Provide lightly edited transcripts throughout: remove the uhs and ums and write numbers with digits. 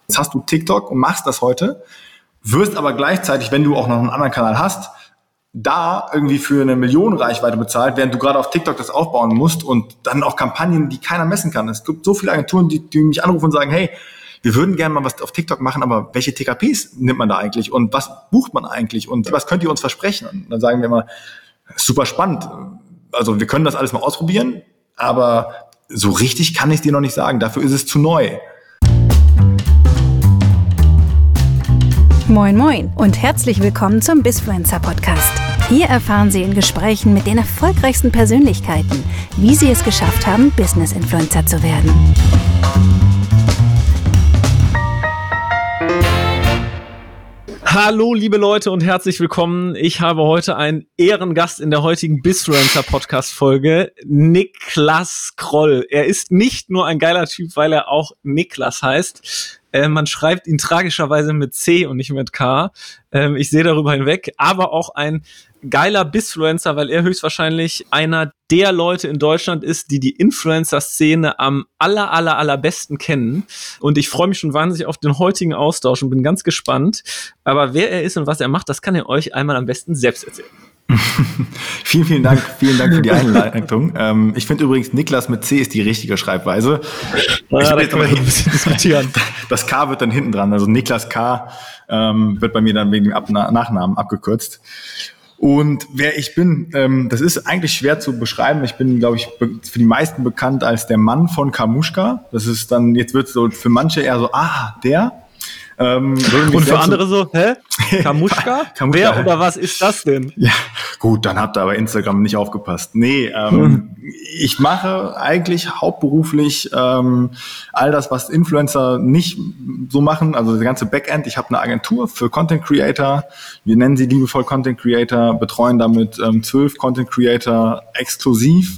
Jetzt hast du TikTok und machst das heute, wirst aber gleichzeitig, wenn du auch noch einen anderen Kanal hast, da irgendwie für 1 Million Reichweite bezahlt, während du gerade auf TikTok das aufbauen musst und dann auch Kampagnen, die keiner messen kann. Es gibt so viele Agenturen, die mich anrufen und sagen, hey, wir würden gerne mal was auf TikTok machen, aber welche TKPs nimmt man da eigentlich und was bucht man eigentlich und was könnt ihr uns versprechen? Und dann sagen wir immer, super spannend. Also wir können das alles mal ausprobieren, aber so richtig kann ich es dir noch nicht sagen. Dafür ist es zu neu. Moin Moin und herzlich willkommen zum Bizfluencer Podcast. Hier erfahren Sie in Gesprächen mit den erfolgreichsten Persönlichkeiten, wie sie es geschafft haben, Business-Influencer zu werden. Hallo liebe Leute und herzlich willkommen. Ich habe heute einen Ehrengast in der heutigen Bizfluencer Podcast Folge, Niklas Kroll. Er ist nicht nur ein geiler Typ, weil er auch Niklas heißt. Man schreibt ihn tragischerweise mit C und nicht mit K. Ich sehe darüber hinweg, aber auch ein geiler Bizfluencer, weil er höchstwahrscheinlich einer der Leute in Deutschland ist, die Influencer-Szene am allerbesten kennen. Und ich freue mich schon wahnsinnig auf den heutigen Austausch und bin ganz gespannt. Aber wer er ist und was er macht, das kann er euch einmal am besten selbst erzählen. Vielen Dank für die Einleitung. Ich finde übrigens, Niklas mit C ist die richtige Schreibweise. Da können wir ein bisschen diskutieren. Das K wird dann hinten dran, also Niklas K. Wird bei mir dann wegen dem Nachnamen abgekürzt. Und wer ich bin, das ist eigentlich schwer zu beschreiben. Ich bin, glaube ich, für die meisten bekannt als der Mann von Kamuschka. Das ist dann, jetzt wird so für manche eher so, der. Und für andere so, Kamuschka? Wer oder was ist das denn? Ja, gut, dann habt ihr bei Instagram nicht aufgepasst. Nee, ich mache eigentlich hauptberuflich all das, was Influencer nicht so machen, also das ganze Backend. Ich habe eine Agentur für Content Creator, wir nennen sie liebevoll Content Creator, betreuen damit 12 Content Creator exklusiv,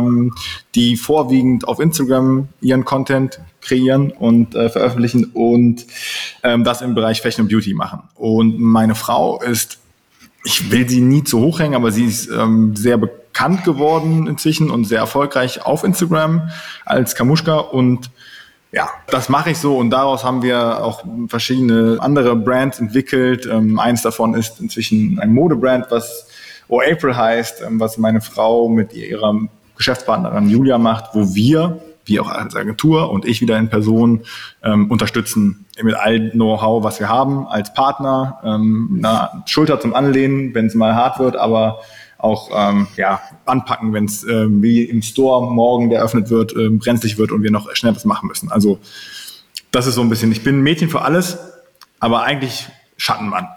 die vorwiegend auf Instagram ihren Content kreieren und veröffentlichen und das im Bereich Fashion und Beauty machen. Und meine Frau ist, ich will sie nie zu hoch hängen, aber sie ist sehr bekannt geworden inzwischen und sehr erfolgreich auf Instagram als Kamuschka und ja, das mache ich so und daraus haben wir auch verschiedene andere Brands entwickelt. Eins davon ist inzwischen ein Modebrand, was April heißt, was meine Frau mit ihrer Geschäftspartnerin Julia macht, wo wir auch als Agentur und ich wieder in Person unterstützen mit all Know-how, was wir haben, als Partner, eine Schulter zum Anlehnen, wenn es mal hart wird, aber auch anpacken, wenn es wie im Store morgen, der eröffnet wird, brenzlig wird und wir noch schnell was machen müssen. Also das ist so ein bisschen, ich bin ein Mädchen für alles, aber eigentlich Schattenmann.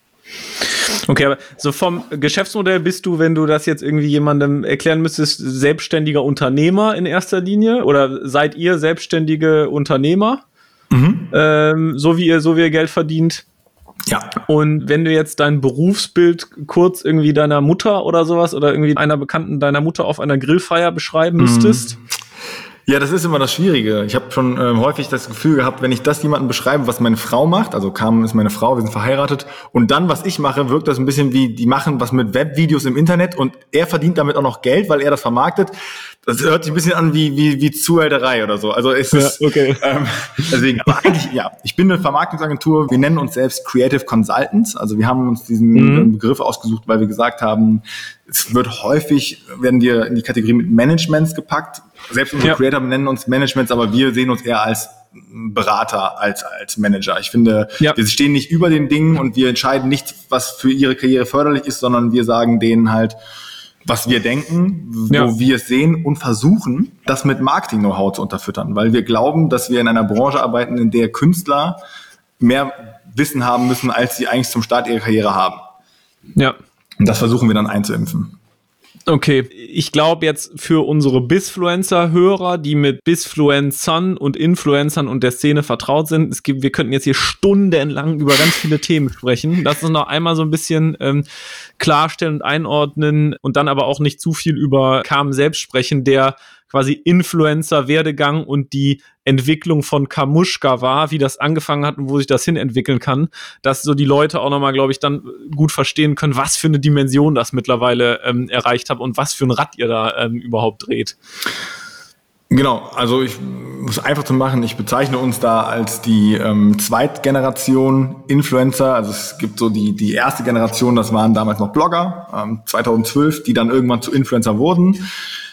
Okay, aber so vom Geschäftsmodell bist du, wenn du das jetzt irgendwie jemandem erklären müsstest, selbstständiger Unternehmer in erster Linie? Oder seid ihr selbstständige Unternehmer? So wie ihr Geld verdient? Ja. Und wenn du jetzt dein Berufsbild kurz irgendwie deiner Mutter oder sowas oder irgendwie einer Bekannten deiner Mutter auf einer Grillfeier beschreiben müsstest? Ja, das ist immer das Schwierige. Ich habe schon häufig das Gefühl gehabt, wenn ich das jemandem beschreibe, was meine Frau macht, also Carmen ist meine Frau, wir sind verheiratet, und dann, was ich mache, wirkt das ein bisschen wie, die machen was mit Webvideos im Internet und er verdient damit auch noch Geld, weil er das vermarktet. Das hört sich ein bisschen an wie Zuhälterei oder so. Also es ist, okay. Deswegen, aber eigentlich, ja, ich bin eine Vermarktungsagentur, wir nennen uns selbst Creative Consultants, also wir haben uns diesen Begriff ausgesucht, weil wir gesagt haben, werden wir in die Kategorie mit Managements gepackt. Selbst unsere Creator nennen uns Managements, aber wir sehen uns eher als Berater, als Manager. Ich finde, wir stehen nicht über den Dingen und wir entscheiden nicht, was für ihre Karriere förderlich ist, sondern wir sagen denen halt, was wir denken, wo wir es sehen und versuchen, das mit Marketing-Know-how zu unterfüttern, weil wir glauben, dass wir in einer Branche arbeiten, in der Künstler mehr Wissen haben müssen, als sie eigentlich zum Start ihrer Karriere haben. Ja. Und das versuchen wir dann einzuimpfen. Okay, ich glaube jetzt für unsere Bizfluencer-Hörer, die mit Bizfluencern und Influencern und der Szene vertraut sind, wir könnten jetzt hier stundenlang über ganz viele Themen sprechen. Lass uns noch einmal so ein bisschen klarstellen und einordnen und dann aber auch nicht zu viel über Carmen selbst sprechen, der quasi Influencer-Werdegang und die Entwicklung von Kamuschka war, wie das angefangen hat und wo sich das hin entwickeln kann, dass so die Leute auch nochmal, glaube ich, dann gut verstehen können, was für eine Dimension das mittlerweile erreicht hat und was für ein Rad ihr da überhaupt dreht. Genau, also ich muss einfach zu machen, ich bezeichne uns da als die Zweitgeneration Influencer. Also es gibt so die erste Generation, das waren damals noch Blogger, 2012, die dann irgendwann zu Influencer wurden.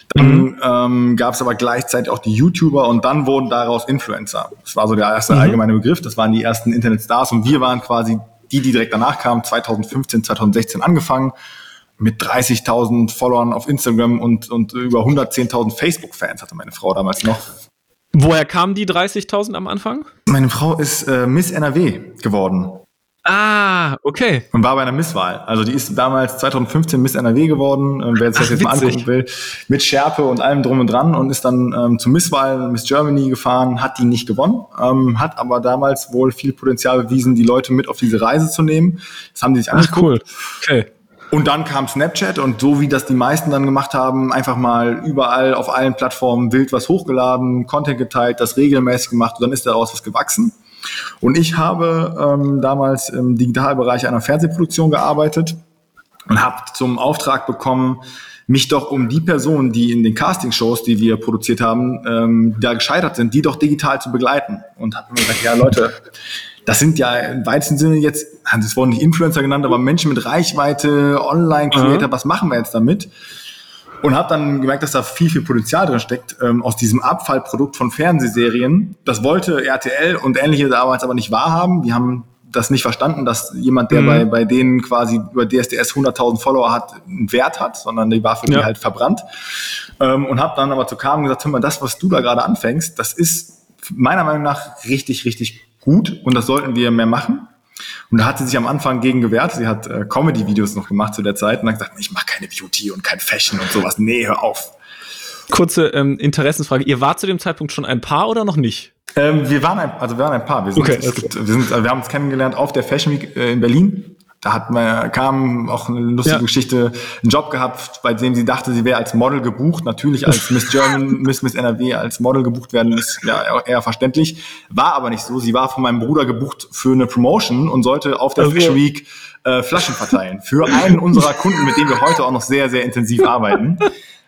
Dann gab es aber gleichzeitig auch die YouTuber und dann wurden daraus Influencer. Das war so der erste allgemeine Begriff, das waren die ersten Internetstars und wir waren quasi die direkt danach kamen, 2015, 2016 angefangen, mit 30.000 Followern auf Instagram und über 110.000 Facebook-Fans hatte meine Frau damals noch. Woher kamen die 30.000 am Anfang? Meine Frau ist Miss NRW geworden. Ah, okay. Und war bei einer Misswahl. Also die ist damals 2015 Miss NRW geworden, wer sich das jetzt mal angucken will, mit Schärpe und allem drum und dran und ist dann zur Misswahl Miss Germany gefahren, hat die nicht gewonnen, hat aber damals wohl viel Potenzial bewiesen, die Leute mit auf diese Reise zu nehmen. Das haben die sich angeguckt. Cool. Okay. Und dann kam Snapchat und so wie das die meisten dann gemacht haben, einfach mal überall auf allen Plattformen wild was hochgeladen, Content geteilt, das regelmäßig gemacht und dann ist daraus was gewachsen. Und ich habe damals im Digitalbereich einer Fernsehproduktion gearbeitet und habe zum Auftrag bekommen, mich doch um die Personen, die in den Castingshows, die wir produziert haben, da gescheitert sind, die doch digital zu begleiten. Und habe mir gesagt, ja Leute, das sind ja im weitesten Sinne jetzt, das wurden nicht Influencer genannt, aber Menschen mit Reichweite, Online-Creator, was machen wir jetzt damit? Und habe dann gemerkt, dass da viel Potenzial drin steckt aus diesem Abfallprodukt von Fernsehserien. Das wollte RTL und Ähnliche damals aber nicht wahrhaben. Die haben das nicht verstanden, dass jemand, der bei denen quasi über DSDS 100.000 Follower hat, einen Wert hat, sondern die war für die halt verbrannt. Und habe dann aber zu Carmen gesagt, hör mal, das, was du da gerade anfängst, das ist meiner Meinung nach richtig, richtig gut und das sollten wir mehr machen. Und da hat sie sich am Anfang gegen gewehrt. Sie hat Comedy-Videos noch gemacht zu der Zeit und hat gesagt, ich mache keine Beauty und kein Fashion und sowas. Nee, hör auf. Kurze Interessensfrage. Ihr wart zu dem Zeitpunkt schon ein Paar oder noch nicht? Wir waren ein Paar. Wir haben uns kennengelernt auf der Fashion Week in Berlin. Da kam auch eine lustige Geschichte, einen Job gehabt, bei dem sie dachte, sie wäre als Model gebucht. Natürlich als Miss German, Miss NRW als Model gebucht werden, ist ja eher verständlich. War aber nicht so. Sie war von meinem Bruder gebucht für eine Promotion und sollte auf der Fashion Week Flaschen verteilen. Für einen unserer Kunden, mit dem wir heute auch noch sehr, sehr intensiv arbeiten.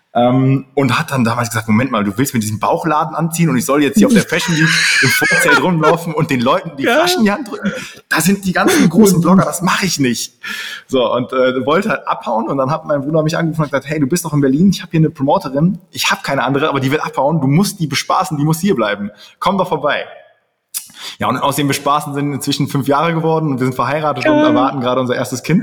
Und hat dann damals gesagt, Moment mal, du willst mir diesen Bauchladen anziehen und ich soll jetzt hier auf der Fashion Week im Vorzelt rumlaufen und den Leuten die Flaschen in die Hand drücken? Da sind die ganzen großen Blogger, das mache ich nicht. So, und wollte halt abhauen und dann hat mein Bruder mich angerufen und gesagt, hey, du bist doch in Berlin, ich habe hier eine Promoterin, ich habe keine andere, aber die will abhauen, du musst die bespaßen, die muss hier bleiben. Komm doch vorbei. Ja, und aus dem Bespaßen sind inzwischen 5 Jahre geworden und wir sind verheiratet und erwarten gerade unser erstes Kind.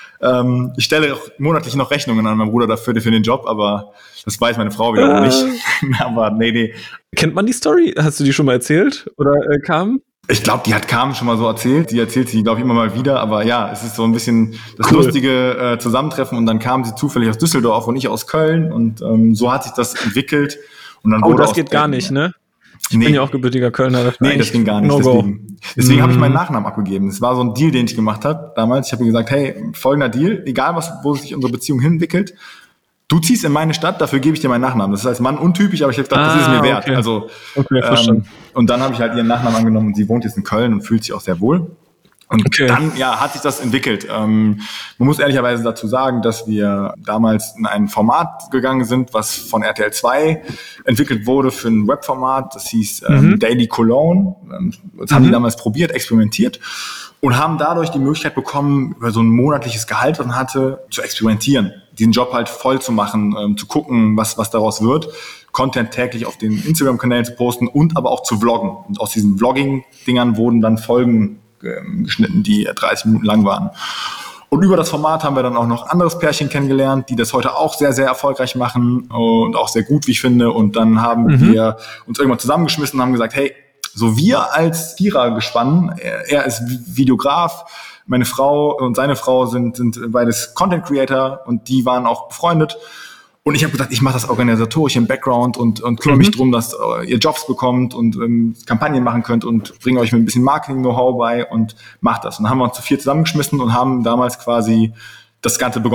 Ich stelle auch monatlich noch Rechnungen an meinen Bruder dafür für den Job, aber das weiß meine Frau wiederum nicht. Aber nee. Kennt man die Story? Hast du die schon mal erzählt? Oder Carmen? Ich glaube, die hat Carmen schon mal so erzählt. Die erzählt sie, glaube ich, immer mal wieder. Aber ja, es ist so ein bisschen das lustige Zusammentreffen. Und dann kam sie zufällig aus Düsseldorf und ich aus Köln. Und so hat sich das entwickelt. Und dann wurde das geht gar nicht, ne? Ich bin ja auch gebürtiger Kölner. Das ging gar nicht. Deswegen habe ich meinen Nachnamen abgegeben. Das war so ein Deal, den ich gemacht habe damals. Ich habe gesagt, hey, folgender Deal, egal wo sich unsere Beziehung hinentwickelt, du ziehst in meine Stadt, dafür gebe ich dir meinen Nachnamen. Das ist als Mann untypisch, aber ich habe gedacht, das ist mir wert. Okay. Also, verstanden. Und dann habe ich halt ihren Nachnamen angenommen und sie wohnt jetzt in Köln und fühlt sich auch sehr wohl. Und dann hat sich das entwickelt. Man muss ehrlicherweise dazu sagen, dass wir damals in ein Format gegangen sind, was von RTL 2 entwickelt wurde für ein Webformat. Das hieß Daily Cologne. Das haben die damals probiert, experimentiert und haben dadurch die Möglichkeit bekommen, über so ein monatliches Gehalt, was man hatte, zu experimentieren. Diesen Job halt voll zu machen, zu gucken, was daraus wird. Content täglich auf den Instagram-Kanälen zu posten und aber auch zu vloggen. Und aus diesen Vlogging-Dingern wurden dann Folgen geschnitten, die 30 Minuten lang waren. Und über das Format haben wir dann auch noch anderes Pärchen kennengelernt, die das heute auch sehr, sehr erfolgreich machen und auch sehr gut, wie ich finde. Und dann haben wir uns irgendwann zusammengeschmissen und haben gesagt, hey, so wir als Vierergespann, er ist Videograf, meine Frau und seine Frau sind beides Content Creator und die waren auch befreundet. Und ich habe gesagt, ich mache das organisatorisch im Background und kümmere mich drum, dass ihr Jobs bekommt und Kampagnen machen könnt und bringe euch mit ein bisschen Marketing-Know-how bei und macht das. Und dann haben wir uns zu 4 zusammengeschmissen und haben damals quasi das Ganze begonnen.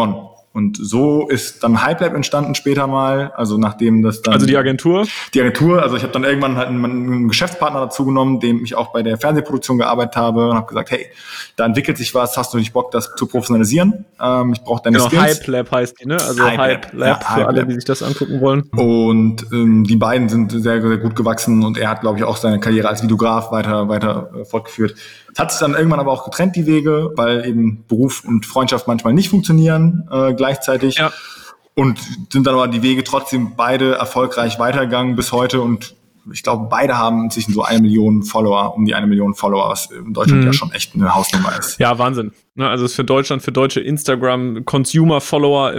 Und so ist dann HypeLab entstanden später mal, also nachdem das dann... Also die Agentur? Die Agentur, also ich habe dann irgendwann halt einen Geschäftspartner dazu genommen, dem ich auch bei der Fernsehproduktion gearbeitet habe und habe gesagt, hey, da entwickelt sich was, hast du nicht Bock, das zu professionalisieren? Ich brauche deine Skills. HypeLab heißt die, ne? Also HypeLab für alle, die sich das angucken wollen. Und die beiden sind sehr, sehr gut gewachsen und er hat, glaube ich, auch seine Karriere als Videograf weiter fortgeführt. Es hat sich dann irgendwann aber auch getrennt, die Wege, weil eben Beruf und Freundschaft manchmal nicht funktionieren gleichzeitig. Ja. Und sind dann aber die Wege trotzdem beide erfolgreich weitergegangen bis heute. Und ich glaube, beide haben inzwischen so 1 Million Follower, um die 1 Million Follower, was in Deutschland ja schon echt eine Hausnummer ist. Ja, Wahnsinn. Also ist für Deutschland, für deutsche Instagram-Consumer-Follower,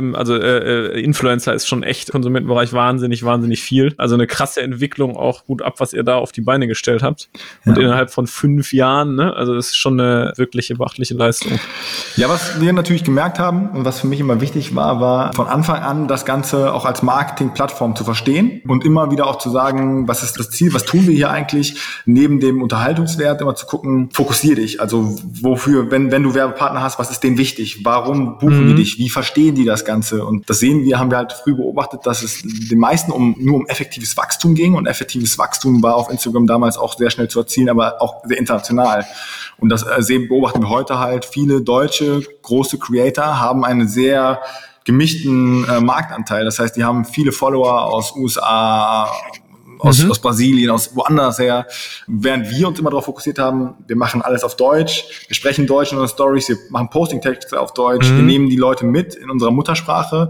Influencer ist schon echt im Konsumentenbereich wahnsinnig viel. Also eine krasse Entwicklung, auch gut ab, was ihr da auf die Beine gestellt habt. Und innerhalb von 5 Jahren, ne? Also das ist schon eine wirkliche beachtliche Leistung. Ja, was wir natürlich gemerkt haben und was für mich immer wichtig war von Anfang an das Ganze auch als Marketing-Plattform zu verstehen und immer wieder auch zu sagen, was ist das Ziel, was tun wir hier eigentlich, neben dem Unterhaltungswert immer zu gucken, fokussier dich. Also wofür, wenn du Werbepartner hast, was ist denen wichtig? Warum buchen die dich? Wie verstehen die das Ganze? Und das haben wir halt früh beobachtet, dass es den meisten nur um effektives Wachstum ging. Und effektives Wachstum war auf Instagram damals auch sehr schnell zu erzielen, aber auch sehr international. Und das beobachten wir heute halt. Viele deutsche große Creator haben einen sehr gemischten Marktanteil. Das heißt, die haben viele Follower aus USA, aus Brasilien, aus woanders her, während wir uns immer darauf fokussiert haben, wir machen alles auf Deutsch, wir sprechen Deutsch in unseren Stories, wir machen Posting-Texte auf Deutsch, wir nehmen die Leute mit in unserer Muttersprache,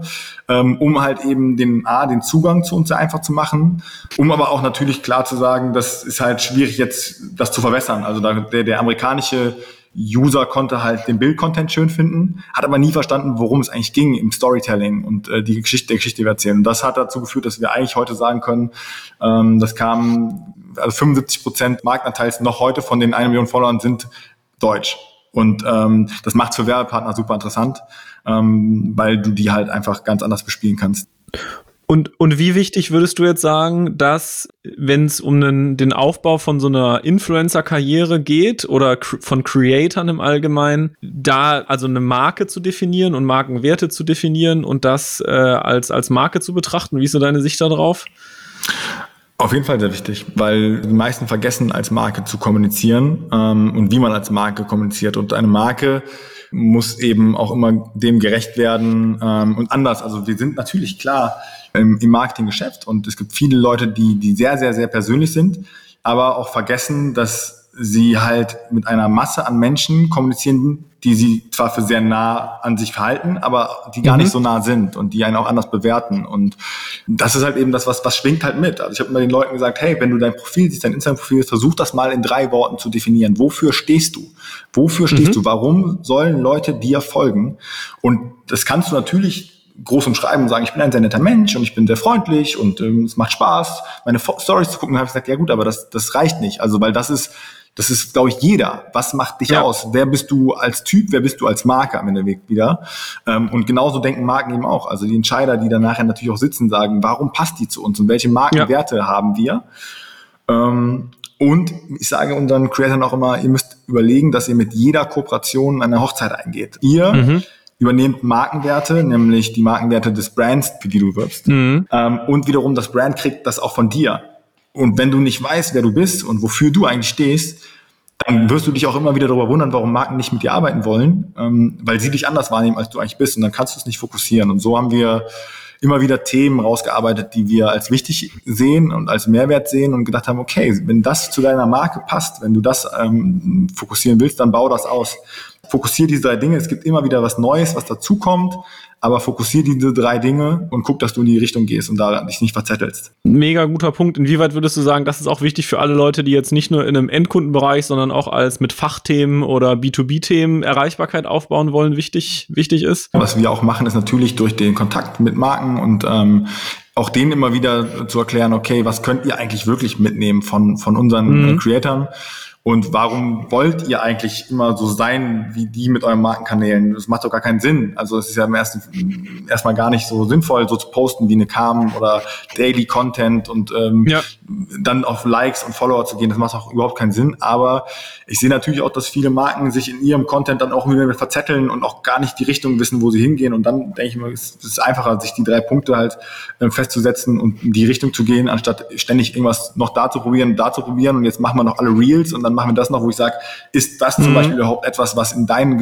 um halt eben den Zugang zu uns sehr einfach zu machen, um aber auch natürlich klar zu sagen, das ist halt schwierig jetzt, das zu verwässern. Also der amerikanische User konnte halt den Bildcontent schön finden, hat aber nie verstanden, worum es eigentlich ging im Storytelling und die Geschichte, die wir erzählen. Und das hat dazu geführt, dass wir eigentlich heute sagen können, das kam, also 75% Marktanteils noch heute von den 1 Million Followern sind deutsch. Und das macht es für Werbepartner super interessant, weil du die halt einfach ganz anders bespielen kannst. Und wie wichtig würdest du jetzt sagen, dass, wenn es um den Aufbau von so einer Influencer-Karriere geht oder von Creatoren im Allgemeinen, da also eine Marke zu definieren und Markenwerte zu definieren und das als Marke zu betrachten? Wie ist so deine Sicht darauf? Auf jeden Fall sehr wichtig, weil die meisten vergessen, als Marke zu kommunizieren und wie man als Marke kommuniziert. Und eine Marke muss eben auch immer dem gerecht werden und anders. Also wir sind natürlich klar im Marketinggeschäft und es gibt viele Leute, die sehr, sehr, sehr persönlich sind, aber auch vergessen, dass sie halt mit einer Masse an Menschen kommunizieren, die sie zwar für sehr nah an sich halten, aber die gar nicht so nah sind und die einen auch anders bewerten. Und das ist halt eben das, was schwingt halt mit. Also ich habe immer den Leuten gesagt, hey, wenn du dein Profil siehst, dein Instagram-Profil, versuch das mal in 3 Worten zu definieren. Wofür stehst du? Wofür stehst du? Warum sollen Leute dir folgen? Und das kannst du natürlich groß umschreiben und sagen, ich bin ein sehr netter Mensch und ich bin sehr freundlich und es macht Spaß, meine Stories zu gucken. Und habe ich gesagt, ja gut, aber das reicht nicht. Also weil das ist, glaube ich, jeder. Was macht dich aus? Wer bist du als Typ? Wer bist du als Marke am Ende wieder? Und genauso denken Marken eben auch. Also die Entscheider, die dann nachher natürlich auch sitzen, sagen, warum passt die zu uns und welche Markenwerte haben wir? Und ich sage unseren Creatoren auch immer, ihr müsst überlegen, dass ihr mit jeder Kooperation eine Hochzeit eingeht. Ihr übernehmt Markenwerte, nämlich die Markenwerte des Brands, für die du wirbst. Und wiederum das Brand kriegt das auch von dir. Und wenn du nicht weißt, wer du bist und wofür du eigentlich stehst, dann wirst du dich auch immer wieder darüber wundern, warum Marken nicht mit dir arbeiten wollen, weil sie dich anders wahrnehmen, als du eigentlich bist. Und dann kannst du es nicht fokussieren. Und so haben wir immer wieder Themen rausgearbeitet, die wir als wichtig sehen und als Mehrwert sehen und gedacht haben, okay, wenn das zu deiner Marke passt, wenn du das fokussieren willst, dann bau das aus. Fokussier diese 3 Dinge. Es gibt immer wieder was Neues, was dazukommt, aber fokussier diese 3 Dinge und guck, dass du in die Richtung gehst und da dich nicht verzettelst. Mega guter Punkt. Inwieweit würdest du sagen, das ist auch wichtig für alle Leute, die jetzt nicht nur in einem Endkundenbereich, sondern auch als mit Fachthemen oder B2B-Themen Erreichbarkeit aufbauen wollen, wichtig ist? Was wir auch machen, ist natürlich durch den Kontakt mit Marken und auch denen immer wieder zu erklären, okay, was könnt ihr eigentlich wirklich mitnehmen von unseren Creatoren? Und warum wollt ihr eigentlich immer so sein wie die mit euren Markenkanälen? Das macht doch gar keinen Sinn. Also es ist ja erstmal gar nicht so sinnvoll, so zu posten wie eine Calm oder Daily Content und dann auf Likes und Follower zu gehen. Das macht auch überhaupt keinen Sinn. Aber ich sehe natürlich auch, dass viele Marken sich in ihrem Content dann auch wieder verzetteln und auch gar nicht die Richtung wissen, wo sie hingehen. Und dann denke ich mir, es ist einfacher, sich die 3 Punkte halt festzusetzen und in die Richtung zu gehen, anstatt ständig irgendwas noch da zu probieren. Und jetzt machen wir noch alle Reels und dann machen wir das noch, wo ich sage, ist das zum Beispiel überhaupt etwas, was in deinen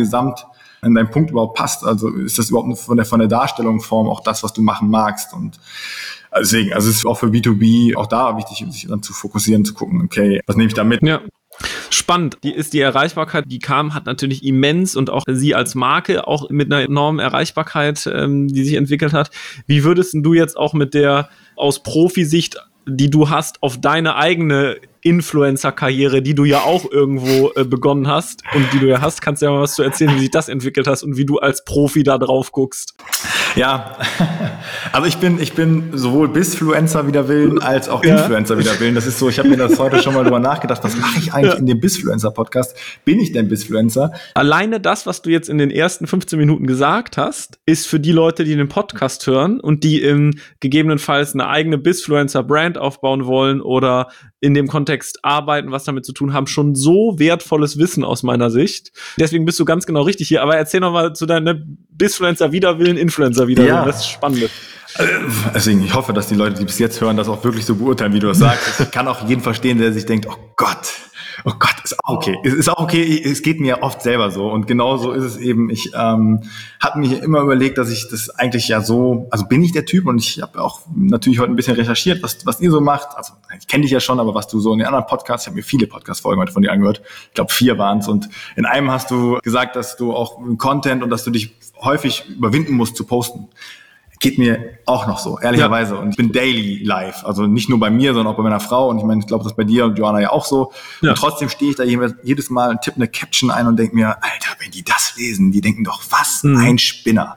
Punkt überhaupt passt? Also ist das überhaupt von der Darstellung, Form auch das, was du machen magst? Und deswegen, also es ist auch für B2B auch da wichtig, sich dann zu fokussieren, zu gucken, okay, was nehme ich da mit? Ja. Spannend. Die Erreichbarkeit, die Calm hat natürlich immens und auch sie als Marke auch mit einer enormen Erreichbarkeit, die sich entwickelt hat. Wie würdest du jetzt auch mit der aus Profisicht, die du hast, auf deine eigene Influencer-Karriere, die du ja auch irgendwo begonnen hast und die du ja hast, kannst du ja mal was zu erzählen, wie sich das entwickelt hast und wie du als Profi da drauf guckst. Ja, also ich bin sowohl Bisfluencer wider Willen als auch Influencer wider Willen. Das ist so, ich habe mir das heute schon mal drüber nachgedacht, was mache ich eigentlich in dem Bisfluencer-Podcast? Bin ich denn Bisfluencer? Alleine das, was du jetzt in den ersten 15 Minuten gesagt hast, ist für die Leute, die den Podcast hören und die gegebenenfalls eine eigene Bisfluencer-Brand aufbauen wollen oder in dem Kontext arbeiten, was damit zu tun haben, schon so wertvolles Wissen aus meiner Sicht. Deswegen bist du ganz genau richtig hier. Aber erzähl noch mal zu deinem Bisfluencer wider Willen, Influencer wider Willen. Das ist spannend. Deswegen, ich hoffe, dass die Leute, die bis jetzt hören, das auch wirklich so beurteilen, wie du das sagst. Ich kann auch jeden verstehen, der sich denkt, oh Gott, ist auch okay. Es ist auch okay, es geht mir oft selber so. Und genau so ist es eben. Ich habe mir immer überlegt, dass ich das eigentlich ja so, also bin ich der Typ und ich habe auch natürlich heute ein bisschen recherchiert, was ihr so macht. Also ich kenne dich ja schon, aber was du so in den anderen Podcasts, ich habe mir viele Podcast-Folgen heute von dir angehört. Ich glaube 4 waren es. Und in einem hast du gesagt, dass du auch Content und dass du dich häufig überwinden musst zu posten. Geht mir auch noch so, ehrlicherweise. Ja. Und ich bin daily live. Also nicht nur bei mir, sondern auch bei meiner Frau. Und ich meine, ich glaube, das ist bei dir und Joanna ja auch so. Ja. Und trotzdem stehe ich da jedes Mal und tippe eine Caption ein und denke mir, Alter, wenn die das lesen, die denken doch, was ein Spinner.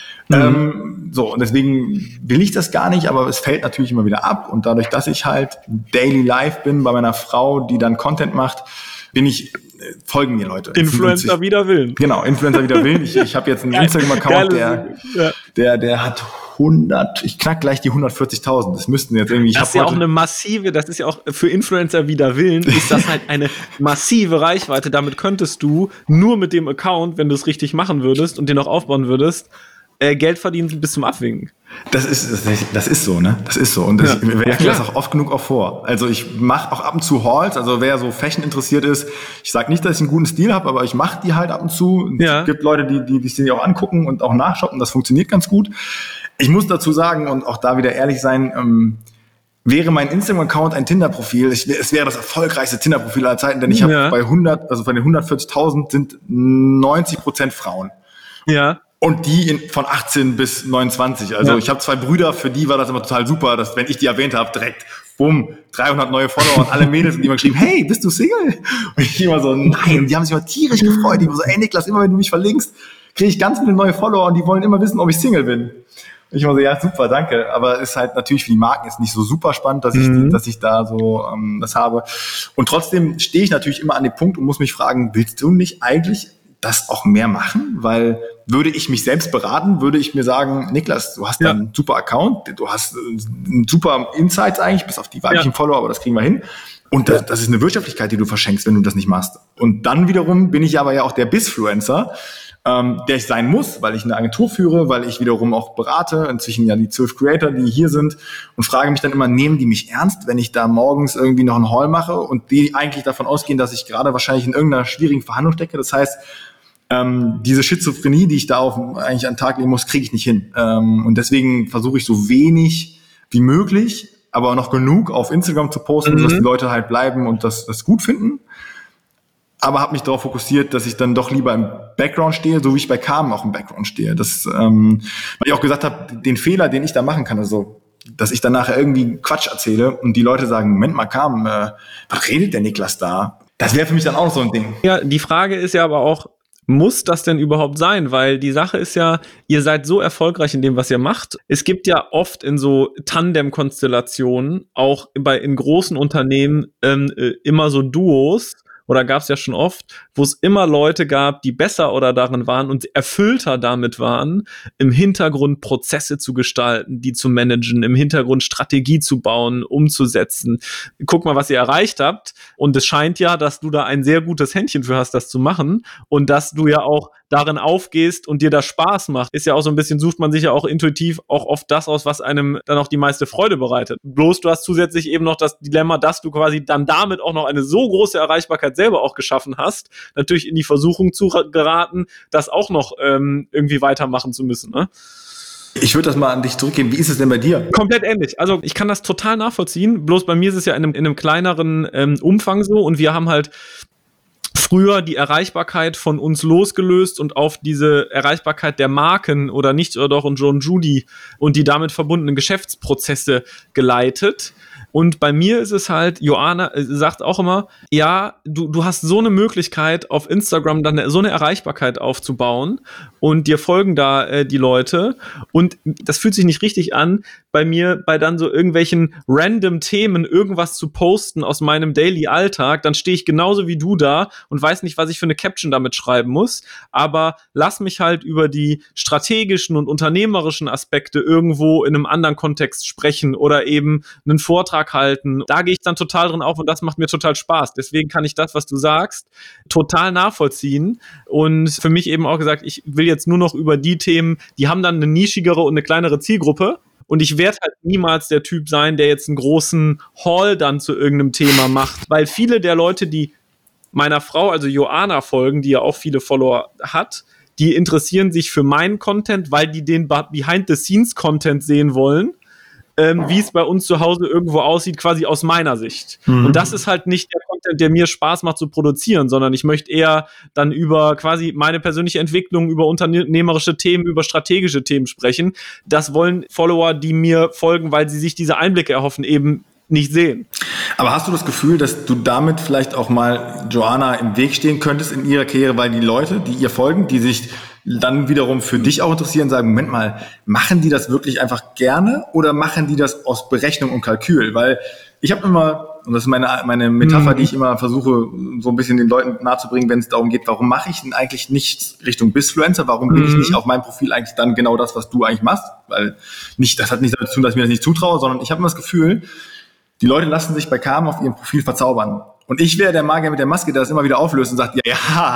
So, und deswegen will ich das gar nicht, aber es fällt natürlich immer wieder ab. Und dadurch, dass ich halt daily live bin bei meiner Frau, die dann Content macht, folgen mir Leute. Influencer wider Willen. Genau, Influencer wider Willen. Ich habe jetzt einen Instagram-Account, der hat 100, ich knack gleich die 140.000. Das müssten jetzt irgendwie. Das ist ja auch eine massive, das ist ja auch für Influencer wider Willen, ist das halt eine massive Reichweite. Damit könntest du nur mit dem Account, wenn du es richtig machen würdest und den auch aufbauen würdest, Geld verdienen bis zum Abwinken. Das ist so, ne? Das ist so. Und ich werfe mir das auch oft genug auch vor. Also ich mache auch ab und zu Hauls. Also wer so Fashion interessiert ist, ich sage nicht, dass ich einen guten Stil habe, aber ich mache die halt ab und zu. Ja. Es gibt Leute, die sich die auch angucken und auch nachshoppen. Das funktioniert ganz gut. Ich muss dazu sagen und auch da wieder ehrlich sein, wäre mein Instagram-Account ein Tinder-Profil, es wäre das erfolgreichste Tinder-Profil aller Zeiten, denn ich habe bei den 140.000 sind 90% Frauen. Ja. Und die von 18 bis 29. Also ich habe 2 Brüder, für die war das immer total super, dass wenn ich die erwähnt habe, direkt, bumm, 300 neue Follower und alle Mädels sind immer geschrieben, hey, bist du Single? Und ich immer so, nein, die haben sich immer tierisch gefreut. Die immer so, ey Niklas, immer wenn du mich verlinkst, kriege ich ganz viele neue Follower und die wollen immer wissen, ob ich Single bin. Und ich immer so, ja, super, danke. Aber ist halt natürlich für die Marken jetzt nicht so super spannend, dass ich da so das habe. Und trotzdem stehe ich natürlich immer an dem Punkt und muss mich fragen, willst du nicht eigentlich das auch mehr machen? Weil würde ich mich selbst beraten, würde ich mir sagen, Niklas, du hast einen super Account, du hast super Insights eigentlich, bis auf die weiblichen Follower, aber das kriegen wir hin. Und das ist eine Wirtschaftlichkeit, die du verschenkst, wenn du das nicht machst. Und dann wiederum bin ich aber ja auch der Bisfluencer, der ich sein muss, weil ich eine Agentur führe, weil ich wiederum auch berate, inzwischen ja die 12 Creator, die hier sind, und frage mich dann immer, nehmen die mich ernst, wenn ich da morgens irgendwie noch einen Haul mache und die eigentlich davon ausgehen, dass ich gerade wahrscheinlich in irgendeiner schwierigen Verhandlung stecke. Das heißt, diese Schizophrenie, die ich da eigentlich an den Tag legen muss, kriege ich nicht hin. Und deswegen versuche ich so wenig wie möglich, aber noch genug auf Instagram zu posten, sodass die Leute halt bleiben und das gut finden. Aber habe mich darauf fokussiert, dass ich dann doch lieber im Background stehe, so wie ich bei Calm auch im Background stehe. Das, weil ich auch gesagt habe, den Fehler, den ich da machen kann, also dass ich dann nachher irgendwie Quatsch erzähle und die Leute sagen, Moment mal, Calm, was redet der Niklas da? Das wäre für mich dann auch so ein Ding. Ja, die Frage ist ja aber auch, muss das denn überhaupt sein? Weil die Sache ist ja, ihr seid so erfolgreich in dem, was ihr macht. Es gibt ja oft in so Tandem-Konstellationen, auch in großen Unternehmen, immer so Duos, oder gab es ja schon oft, wo es immer Leute gab, die besser oder darin waren und erfüllter damit waren, im Hintergrund Prozesse zu gestalten, die zu managen, im Hintergrund Strategie zu bauen, umzusetzen. Guck mal, was ihr erreicht habt. Und es scheint ja, dass du da ein sehr gutes Händchen für hast, das zu machen und dass du ja auch darin aufgehst und dir das Spaß macht. Ist ja auch so ein bisschen, sucht man sich ja auch intuitiv auch oft das aus, was einem dann auch die meiste Freude bereitet. Bloß du hast zusätzlich eben noch das Dilemma, dass du quasi dann damit auch noch eine so große Erreichbarkeit selber auch geschaffen hast, natürlich in die Versuchung zu geraten, das auch noch irgendwie weitermachen zu müssen, ne? Ich würde das mal an dich zurückgeben. Wie ist es denn bei dir? Komplett ähnlich. Also ich kann das total nachvollziehen. Bloß bei mir ist es ja in einem kleineren Umfang so und wir haben halt früher die Erreichbarkeit von uns losgelöst und auf diese Erreichbarkeit der Marken oder Nichts oder Doch und Joe und Judy und die damit verbundenen Geschäftsprozesse geleitet. Und bei mir ist es halt, Joanna sagt auch immer, ja, du hast so eine Möglichkeit, auf Instagram dann so eine Erreichbarkeit aufzubauen und dir folgen da die Leute und das fühlt sich nicht richtig an, bei mir bei dann so irgendwelchen random Themen irgendwas zu posten aus meinem Daily-Alltag, dann stehe ich genauso wie du da und weiß nicht, was ich für eine Caption damit schreiben muss, aber lass mich halt über die strategischen und unternehmerischen Aspekte irgendwo in einem anderen Kontext sprechen oder eben einen Vortrag halten. Da gehe ich dann total drin auf und das macht mir total Spaß. Deswegen kann ich das, was du sagst, total nachvollziehen und für mich eben auch gesagt, ich will jetzt nur noch über die Themen, die haben dann eine nischigere und eine kleinere Zielgruppe und ich werde halt niemals der Typ sein, der jetzt einen großen Haul dann zu irgendeinem Thema macht, weil viele der Leute, die meiner Frau, also Joanna, folgen, die ja auch viele Follower hat, die interessieren sich für meinen Content, weil die den Behind-the-Scenes-Content sehen wollen, wie es bei uns zu Hause irgendwo aussieht, quasi aus meiner Sicht. Mhm. Und das ist halt nicht der Content, der mir Spaß macht zu produzieren, sondern ich möchte eher dann über quasi meine persönliche Entwicklung, über unternehmerische Themen, über strategische Themen sprechen. Das wollen Follower, die mir folgen, weil sie sich diese Einblicke erhoffen, eben nicht sehen. Aber hast du das Gefühl, dass du damit vielleicht auch mal Joanna im Weg stehen könntest in ihrer Karriere, weil die Leute, die ihr folgen, die sich dann wiederum für dich auch interessieren, sagen, Moment mal, machen die das wirklich einfach gerne oder machen die das aus Berechnung und Kalkül? Weil ich habe immer, und das ist meine Metapher, die ich immer versuche, so ein bisschen den Leuten nahezubringen, wenn es darum geht, warum mache ich denn eigentlich nichts Richtung Bizfluencer? Warum bin ich nicht auf meinem Profil eigentlich dann genau das, was du eigentlich machst? Weil das hat nichts damit zu tun, dass ich mir das nicht zutraue, sondern ich habe immer das Gefühl, die Leute lassen sich bei Carmen auf ihrem Profil verzaubern. Und ich wäre der Magier mit der Maske, der das immer wieder auflöst und sagt,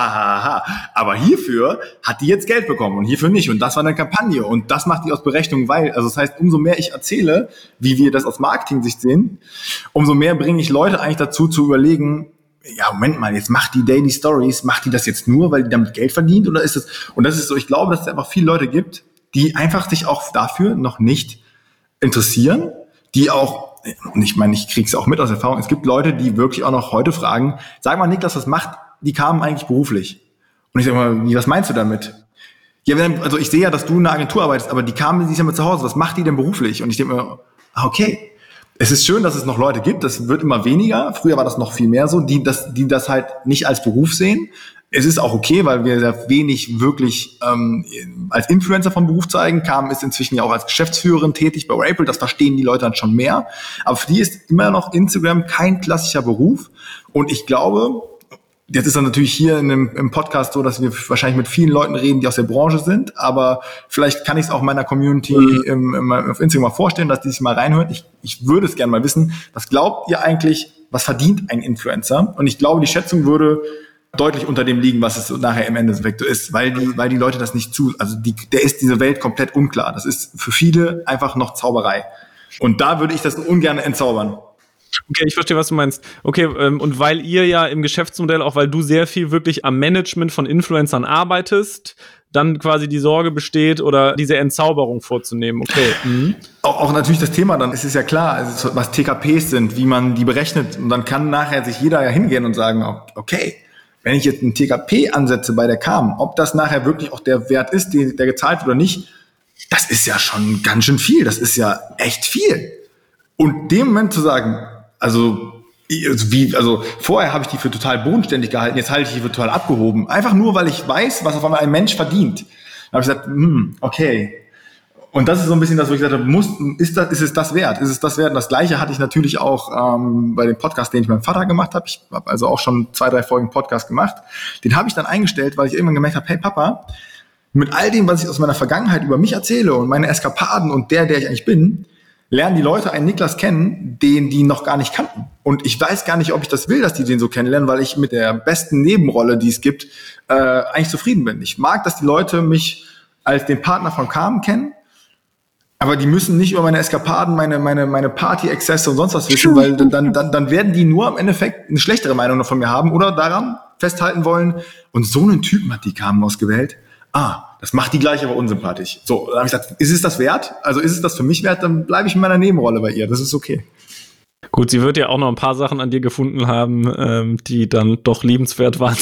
aber hierfür hat die jetzt Geld bekommen und hierfür nicht. Und das war eine Kampagne und das macht die aus Berechnung, weil, also das heißt, umso mehr ich erzähle, wie wir das aus Marketing-Sicht sehen, umso mehr bringe ich Leute eigentlich dazu zu überlegen, ja, Moment mal, jetzt macht die Daily Stories, macht die das jetzt nur, weil die damit Geld verdient oder ist es, und das ist so, ich glaube, dass es einfach viele Leute gibt, die einfach sich auch dafür noch nicht interessieren, die auch, und ich meine, ich krieg's auch mit aus Erfahrung, es gibt Leute, die wirklich auch noch heute fragen, sag mal, Niklas, was macht die Carmen eigentlich beruflich? Und ich sage mal, was meinst du damit? Ja, also ich sehe ja, dass du in einer Agentur arbeitest, aber die Carmen, die ist ja mit zu Hause, was macht die denn beruflich? Und ich denke mir, okay, es ist schön, dass es noch Leute gibt, das wird immer weniger, früher war das noch viel mehr so, die das halt nicht als Beruf sehen. Es ist auch okay, weil wir sehr wenig wirklich als Influencer vom Beruf zeigen. Carmen ist inzwischen ja auch als Geschäftsführerin tätig bei Rapel. Das verstehen die Leute dann schon mehr. Aber für die ist immer noch Instagram kein klassischer Beruf. Und ich glaube, jetzt ist dann natürlich hier im Podcast so, dass wir wahrscheinlich mit vielen Leuten reden, die aus der Branche sind. Aber vielleicht kann ich es auch meiner Community auf Instagram mal vorstellen, dass die sich mal reinhört. Ich würde es gerne mal wissen. Was glaubt ihr eigentlich, was verdient ein Influencer? Und ich glaube, die Schätzung würde deutlich unter dem liegen, was es nachher im Endeffekt ist, weil die Leute das nicht der ist diese Welt komplett unklar. Das ist für viele einfach noch Zauberei. Und da würde ich das ungern entzaubern. Okay, ich verstehe, was du meinst. Okay, und weil ihr ja im Geschäftsmodell, auch weil du sehr viel wirklich am Management von Influencern arbeitest, dann quasi die Sorge besteht oder diese Entzauberung vorzunehmen. Okay. Mhm. Auch natürlich das Thema, dann ist es ja klar, also was TKPs sind, wie man die berechnet. Und dann kann nachher sich jeder ja hingehen und sagen, okay, wenn ich jetzt einen TKP ansetze bei der Carmen, ob das nachher wirklich auch der Wert ist, der gezahlt wird oder nicht, das ist ja schon ganz schön viel. Das ist ja echt viel. Und dem Moment zu sagen, also vorher habe ich die für total bodenständig gehalten, jetzt halte ich die für total abgehoben. Einfach nur, weil ich weiß, was auf einmal ein Mensch verdient. Da habe ich gesagt, okay. Und das ist so ein bisschen das, wo ich gesagt habe, ist es das wert? Ist es das wert? Und das Gleiche hatte ich natürlich auch bei dem Podcast, den ich mit meinem Vater gemacht habe. Ich habe also auch schon 2-3 Folgen Podcast gemacht. Den habe ich dann eingestellt, weil ich irgendwann gemerkt habe, hey Papa, mit all dem, was ich aus meiner Vergangenheit über mich erzähle und meine Eskapaden und der ich eigentlich bin, lernen die Leute einen Niklas kennen, den die noch gar nicht kannten. Und ich weiß gar nicht, ob ich das will, dass die den so kennenlernen, weil ich mit der besten Nebenrolle, die es gibt, eigentlich zufrieden bin. Ich mag, dass die Leute mich als den Partner von Carmen kennen, aber die müssen nicht über meine Eskapaden, meine Party-Exzesse und sonst was wissen, weil dann werden die nur im Endeffekt eine schlechtere Meinung von mir haben oder daran festhalten wollen. Und so einen Typen hat die Carmen ausgewählt. Das macht die gleich aber unsympathisch. So, dann habe ich gesagt, ist es das wert? Also ist es das für mich wert? Dann bleibe ich in meiner Nebenrolle bei ihr. Das ist okay. Gut, sie wird ja auch noch ein paar Sachen an dir gefunden haben, die dann doch liebenswert waren.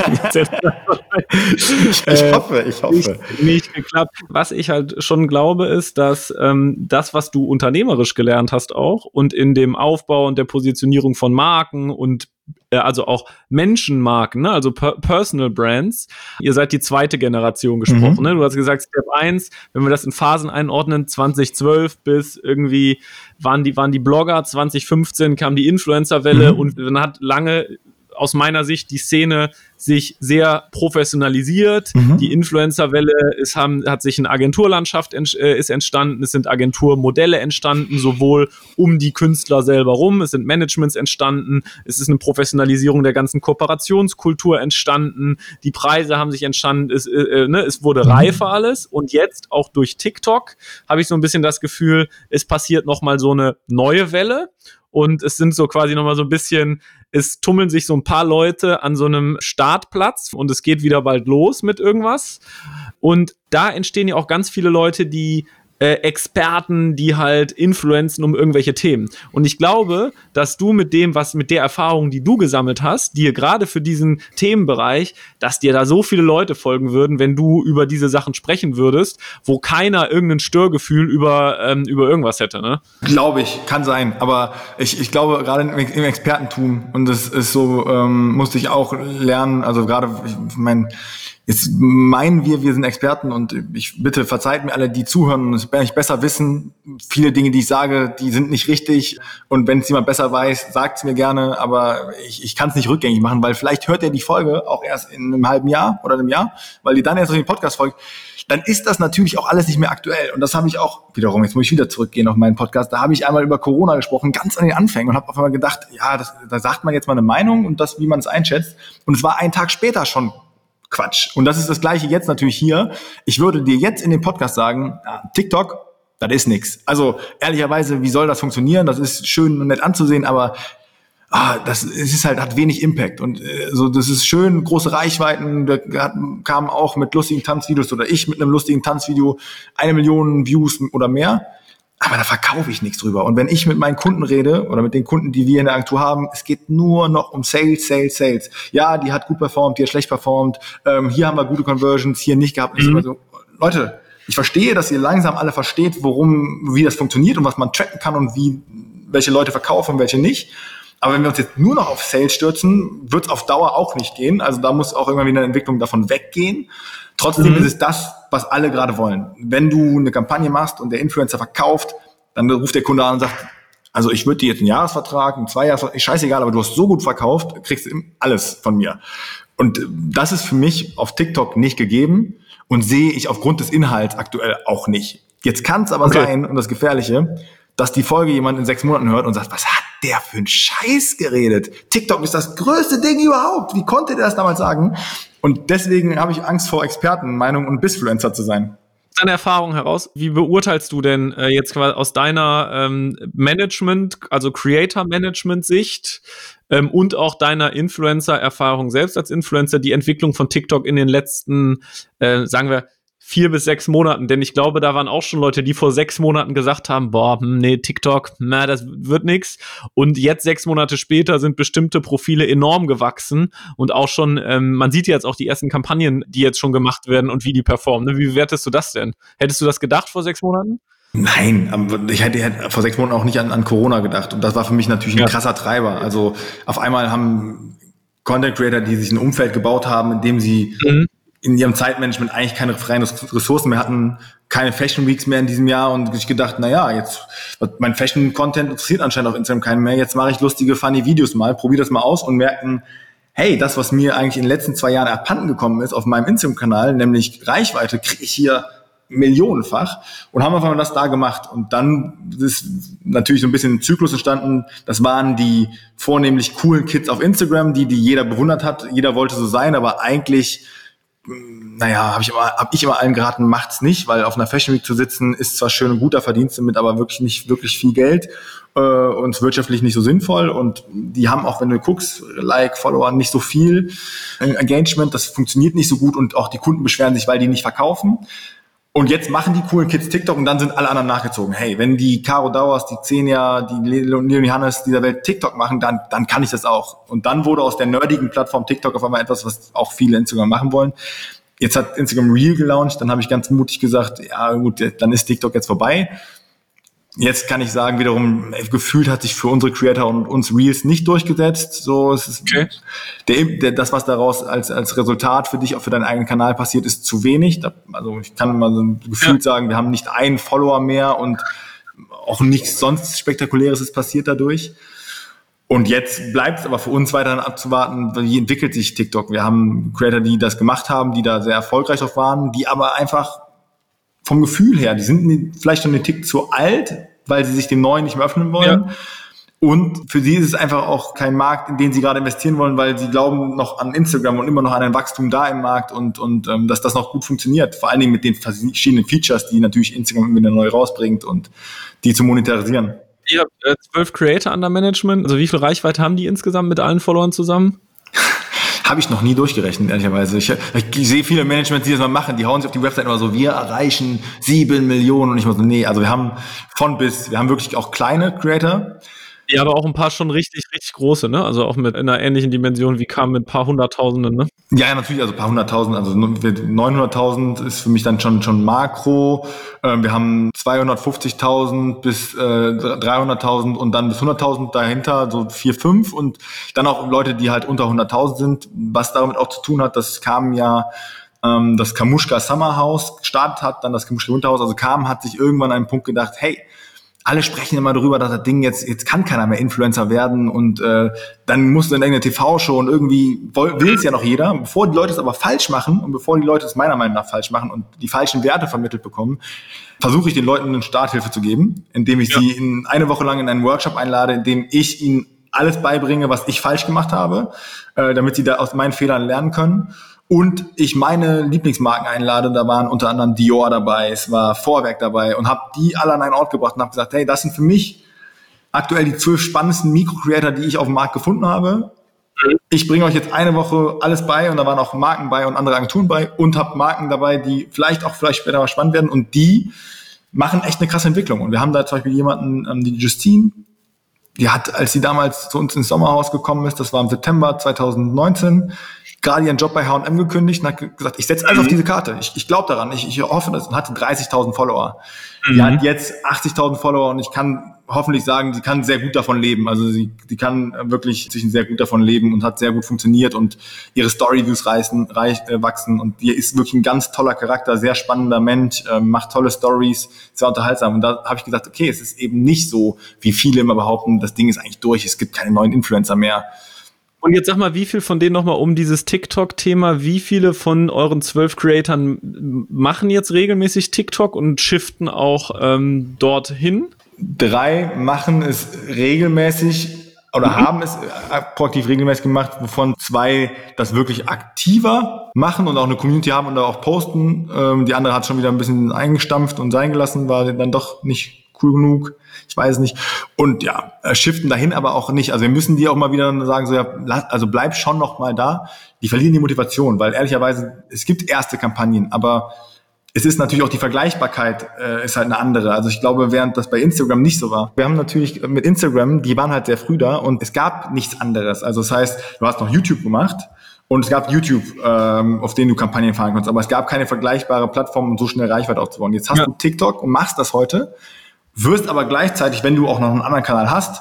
Ich hoffe. Nicht geklappt. Was ich halt schon glaube, ist, dass das, was du unternehmerisch gelernt hast auch und in dem Aufbau und der Positionierung von Marken und also auch Menschenmarken, ne? Also Personal Brands. Ihr seid die zweite Generation gesprochen, ne? Du hast gesagt, Step 1, wenn wir das in Phasen einordnen, 2012 bis irgendwie waren die Blogger, 2015 kam die Influencer-Welle und dann hat lange aus meiner Sicht die Szene sich sehr professionalisiert. Die Influencer-Welle hat sich eine Agenturlandschaft ist entstanden, es sind Agenturmodelle entstanden, sowohl um die Künstler selber rum, es sind Managements entstanden, es ist eine Professionalisierung der ganzen Kooperationskultur entstanden, die Preise haben sich entstanden, es wurde reifer alles und jetzt auch durch TikTok habe ich so ein bisschen das Gefühl, es passiert nochmal so eine neue Welle. Und es sind so quasi nochmal so ein bisschen, es tummeln sich so ein paar Leute an so einem Startplatz und es geht wieder bald los mit irgendwas. Und da entstehen ja auch ganz viele Leute, die Experten, die halt influenzen um irgendwelche Themen. Und ich glaube, dass du mit der Erfahrung, die du gesammelt hast, dir gerade für diesen Themenbereich, dass dir da so viele Leute folgen würden, wenn du über diese Sachen sprechen würdest, wo keiner irgendein Störgefühl über irgendwas hätte, ne? Glaube ich, kann sein. Aber ich glaube, gerade im Expertentum, und das ist so, musste ich auch lernen, also gerade, jetzt meinen wir sind Experten und bitte verzeiht mir alle, die zuhören und es besser wissen. Viele Dinge, die ich sage, die sind nicht richtig. Und wenn es jemand besser weiß, sagt es mir gerne. Aber ich kann es nicht rückgängig machen, weil vielleicht hört ihr die Folge auch erst in einem halben Jahr oder einem Jahr, weil ihr dann erst auf den Podcast folgt. Dann ist das natürlich auch alles nicht mehr aktuell. Und das habe ich auch wiederum, jetzt muss ich wieder zurückgehen auf meinen Podcast, da habe ich einmal über Corona gesprochen, ganz an den Anfängen und habe auf einmal gedacht, ja, da sagt man jetzt mal eine Meinung und das, wie man es einschätzt. Und es war einen Tag später schon Quatsch. Und das ist das Gleiche jetzt natürlich hier. Ich würde dir jetzt in dem Podcast sagen, TikTok, das ist nix. Also ehrlicherweise, wie soll das funktionieren? Das ist schön und nett anzusehen, aber es ist halt, hat wenig Impact. Und so, das ist schön, große Reichweiten. Da kamen auch mit lustigen Tanzvideos oder ich mit einem lustigen Tanzvideo 1 Million Views oder mehr. Aber da verkaufe ich nichts drüber. Und wenn ich mit meinen Kunden rede oder mit den Kunden, die wir in der Agentur haben, es geht nur noch um Sales. Ja, die hat gut performt, die hat schlecht performt. Hier haben wir gute Conversions, hier nicht gehabt. Also, Leute, ich verstehe, dass ihr langsam alle versteht, wie das funktioniert und was man tracken kann und welche Leute verkaufen und welche nicht. Aber wenn wir uns jetzt nur noch auf Sales stürzen, wird es auf Dauer auch nicht gehen. Also da muss auch irgendwann wieder eine Entwicklung davon weggehen. Trotzdem ist es das, was alle gerade wollen. Wenn du eine Kampagne machst und der Influencer verkauft, dann ruft der Kunde an und sagt, also ich würde dir jetzt einen Jahresvertrag, einen 2-Jahresvertrag, scheißegal, aber du hast so gut verkauft, kriegst alles von mir. Und das ist für mich auf TikTok nicht gegeben und sehe ich aufgrund des Inhalts aktuell auch nicht. Jetzt kann es aber sein, und das Gefährliche, dass die Folge jemand in 6 Monaten hört und sagt, was hat der für einen Scheiß geredet? TikTok ist das größte Ding überhaupt. Wie konnte der das damals sagen? Und deswegen habe ich Angst vor Expertenmeinung und Bisfluencer zu sein. Deine Erfahrung heraus, wie beurteilst du denn jetzt quasi aus deiner Management, also Creator-Management-Sicht und auch deiner Influencer-Erfahrung selbst als Influencer die Entwicklung von TikTok in den letzten, sagen wir, 4 bis 6 Monaten, denn ich glaube, da waren auch schon Leute, die vor 6 Monaten gesagt haben, TikTok, das wird nix. Und jetzt 6 Monate später sind bestimmte Profile enorm gewachsen und auch schon, man sieht jetzt auch die ersten Kampagnen, die jetzt schon gemacht werden und wie die performen. Wie bewertest du das denn? Hättest du das gedacht vor 6 Monaten? Nein, ich hätte vor 6 Monaten auch nicht an Corona gedacht. Und das war für mich natürlich ein krasser Treiber. Also auf einmal haben Content Creator, die sich ein Umfeld gebaut haben, in dem sie in ihrem Zeitmanagement eigentlich keine freien Ressourcen mehr hatten, keine Fashion Weeks mehr in diesem Jahr und ich gedacht, naja, jetzt, mein Fashion-Content interessiert anscheinend auf Instagram keinen mehr, jetzt mache ich lustige, funny Videos mal, probiere das mal aus und merken, hey, das, was mir eigentlich in den letzten 2 Jahren abhanden gekommen ist auf meinem Instagram-Kanal, nämlich Reichweite, kriege ich hier millionenfach und haben einfach mal das da gemacht. Und dann ist natürlich so ein bisschen ein Zyklus entstanden. Das waren die vornehmlich coolen Kids auf Instagram, die jeder bewundert hat. Jeder wollte so sein, aber eigentlich, naja, hab ich immer allen geraten, macht's nicht, weil auf einer Fashion Week zu sitzen ist zwar schön und gut, da verdienst du mit, aber wirklich nicht wirklich viel Geld und wirtschaftlich nicht so sinnvoll. Und die haben auch, wenn du guckst, Follower, nicht so viel Engagement, das funktioniert nicht so gut und auch die Kunden beschweren sich, weil die nicht verkaufen. Und jetzt machen die coolen Kids TikTok und dann sind alle anderen nachgezogen. Hey, wenn die Caro Dauers, die Xenia, die Leonie Hannes dieser Welt TikTok machen, dann kann ich das auch. Und dann wurde aus der nerdigen Plattform TikTok auf einmal etwas, was auch viele Instagram machen wollen. Jetzt hat Instagram Reel gelauncht, dann habe ich ganz mutig gesagt, ja gut, dann ist TikTok jetzt vorbei. Jetzt kann ich sagen, wiederum, gefühlt hat sich für unsere Creator und uns Reels nicht durchgesetzt. So, es ist das, was daraus als Resultat für dich, auch für deinen eigenen Kanal passiert, ist zu wenig. Also ich kann mal so gefühlt sagen, wir haben nicht einen Follower mehr und auch nichts sonst Spektakuläres ist passiert dadurch. Und jetzt bleibt es aber für uns weiterhin abzuwarten, wie entwickelt sich TikTok. Wir haben Creator, die das gemacht haben, die da sehr erfolgreich drauf waren, die aber einfach vom Gefühl her, die sind vielleicht schon einen Tick zu alt, weil sie sich dem Neuen nicht mehr öffnen wollen. Ja. Und für sie ist es einfach auch kein Markt, in den sie gerade investieren wollen, weil sie glauben noch an Instagram und immer noch an ein Wachstum da im Markt und dass das noch gut funktioniert. Vor allen Dingen mit den verschiedenen Features, die natürlich Instagram wieder neu rausbringt und die zu monetarisieren. Ihr habt 12 Creator under Management. Also wie viel Reichweite haben die insgesamt mit allen Followern zusammen? Habe ich noch nie durchgerechnet, ehrlicherweise. Ich sehe viele Managements, die das mal machen, die hauen sich auf die Website immer so, wir erreichen 7 Millionen und ich mal so, nee, also wir haben von bis, wir haben wirklich auch kleine Creator. Ja, aber auch ein paar schon richtig, richtig große, ne? Also auch mit einer ähnlichen Dimension wie Kam mit ein paar Hunderttausenden, ne? Ja, natürlich, also ein paar hunderttausend, also 900.000 ist für mich dann schon Makro. Wir haben 250.000 bis 300.000 und dann bis 100.000 dahinter, so 4, 5 und dann auch Leute, die halt unter 100.000 sind, was damit auch zu tun hat, das Kam ja das Kamushka Summer House gestartet hat, dann das Kamushka Winterhaus, also Kam hat sich irgendwann an einen Punkt gedacht, hey, alle sprechen immer darüber, dass das Ding jetzt kann keiner mehr Influencer werden und dann musst du in irgendeine TV-Show und irgendwie will es ja noch jeder. Bevor die Leute es aber falsch machen und bevor die Leute es meiner Meinung nach falsch machen und die falschen Werte vermittelt bekommen, versuche ich den Leuten eine Starthilfe zu geben, indem ich sie eine Woche lang in einen Workshop einlade, in dem ich ihnen alles beibringe, was ich falsch gemacht habe, damit sie da aus meinen Fehlern lernen können. Und ich meine Lieblingsmarken einlade, da waren unter anderem Dior dabei, es war Vorwerk dabei und habe die alle an einen Ort gebracht und habe gesagt, hey, das sind für mich aktuell die 12 spannendsten Mikro-Creator, die ich auf dem Markt gefunden habe. Ich bringe euch jetzt eine Woche alles bei und da waren auch Marken bei und andere Agenturen bei und habe Marken dabei, die vielleicht später mal spannend werden und die machen echt eine krasse Entwicklung. Und wir haben da zum Beispiel jemanden, die Justine, die hat, als sie damals zu uns ins Sommerhaus gekommen ist, das war im September 2019, gerade ihren Job bei H&M gekündigt und hat gesagt, ich setze alles auf diese Karte. Ich glaube daran, ich hoffe das und hatte 30.000 Follower. Die hat jetzt 80.000 Follower und ich kann hoffentlich sagen, sie kann sehr gut davon leben. Also sie kann wirklich sich sehr gut davon leben und hat sehr gut funktioniert und ihre Storyviews wachsen und die ist wirklich ein ganz toller Charakter, sehr spannender Mensch, macht tolle Stories, sehr unterhaltsam. Und da habe ich gesagt, okay, es ist eben nicht so, wie viele immer behaupten, das Ding ist eigentlich durch, es gibt keine neuen Influencer mehr. Und jetzt sag mal, wie viel von denen nochmal um dieses TikTok-Thema, wie viele von euren 12 Creatoren machen jetzt regelmäßig TikTok und shiften auch dorthin? 3 machen es regelmäßig oder haben es proaktiv regelmäßig gemacht, wovon 2 das wirklich aktiver machen und auch eine Community haben und da auch posten. Die andere hat schon wieder ein bisschen eingestampft und sein gelassen, war dann doch nicht cool genug. Ich weiß nicht. Und ja, shiften dahin aber auch nicht. Also wir müssen die auch mal wieder sagen, so ja, also bleib schon noch mal da. Die verlieren die Motivation, weil ehrlicherweise, es gibt erste Kampagnen, aber es ist natürlich auch die Vergleichbarkeit ist halt eine andere. Also ich glaube, während das bei Instagram nicht so war. Wir haben natürlich mit Instagram, die waren halt sehr früh da und es gab nichts anderes. Also das heißt, du hast noch YouTube gemacht und es gab YouTube, auf denen du Kampagnen fahren konntest, aber es gab keine vergleichbare Plattform, um so schnell Reichweite aufzubauen. Jetzt hast du TikTok und machst das heute, wirst aber gleichzeitig, wenn du auch noch einen anderen Kanal hast,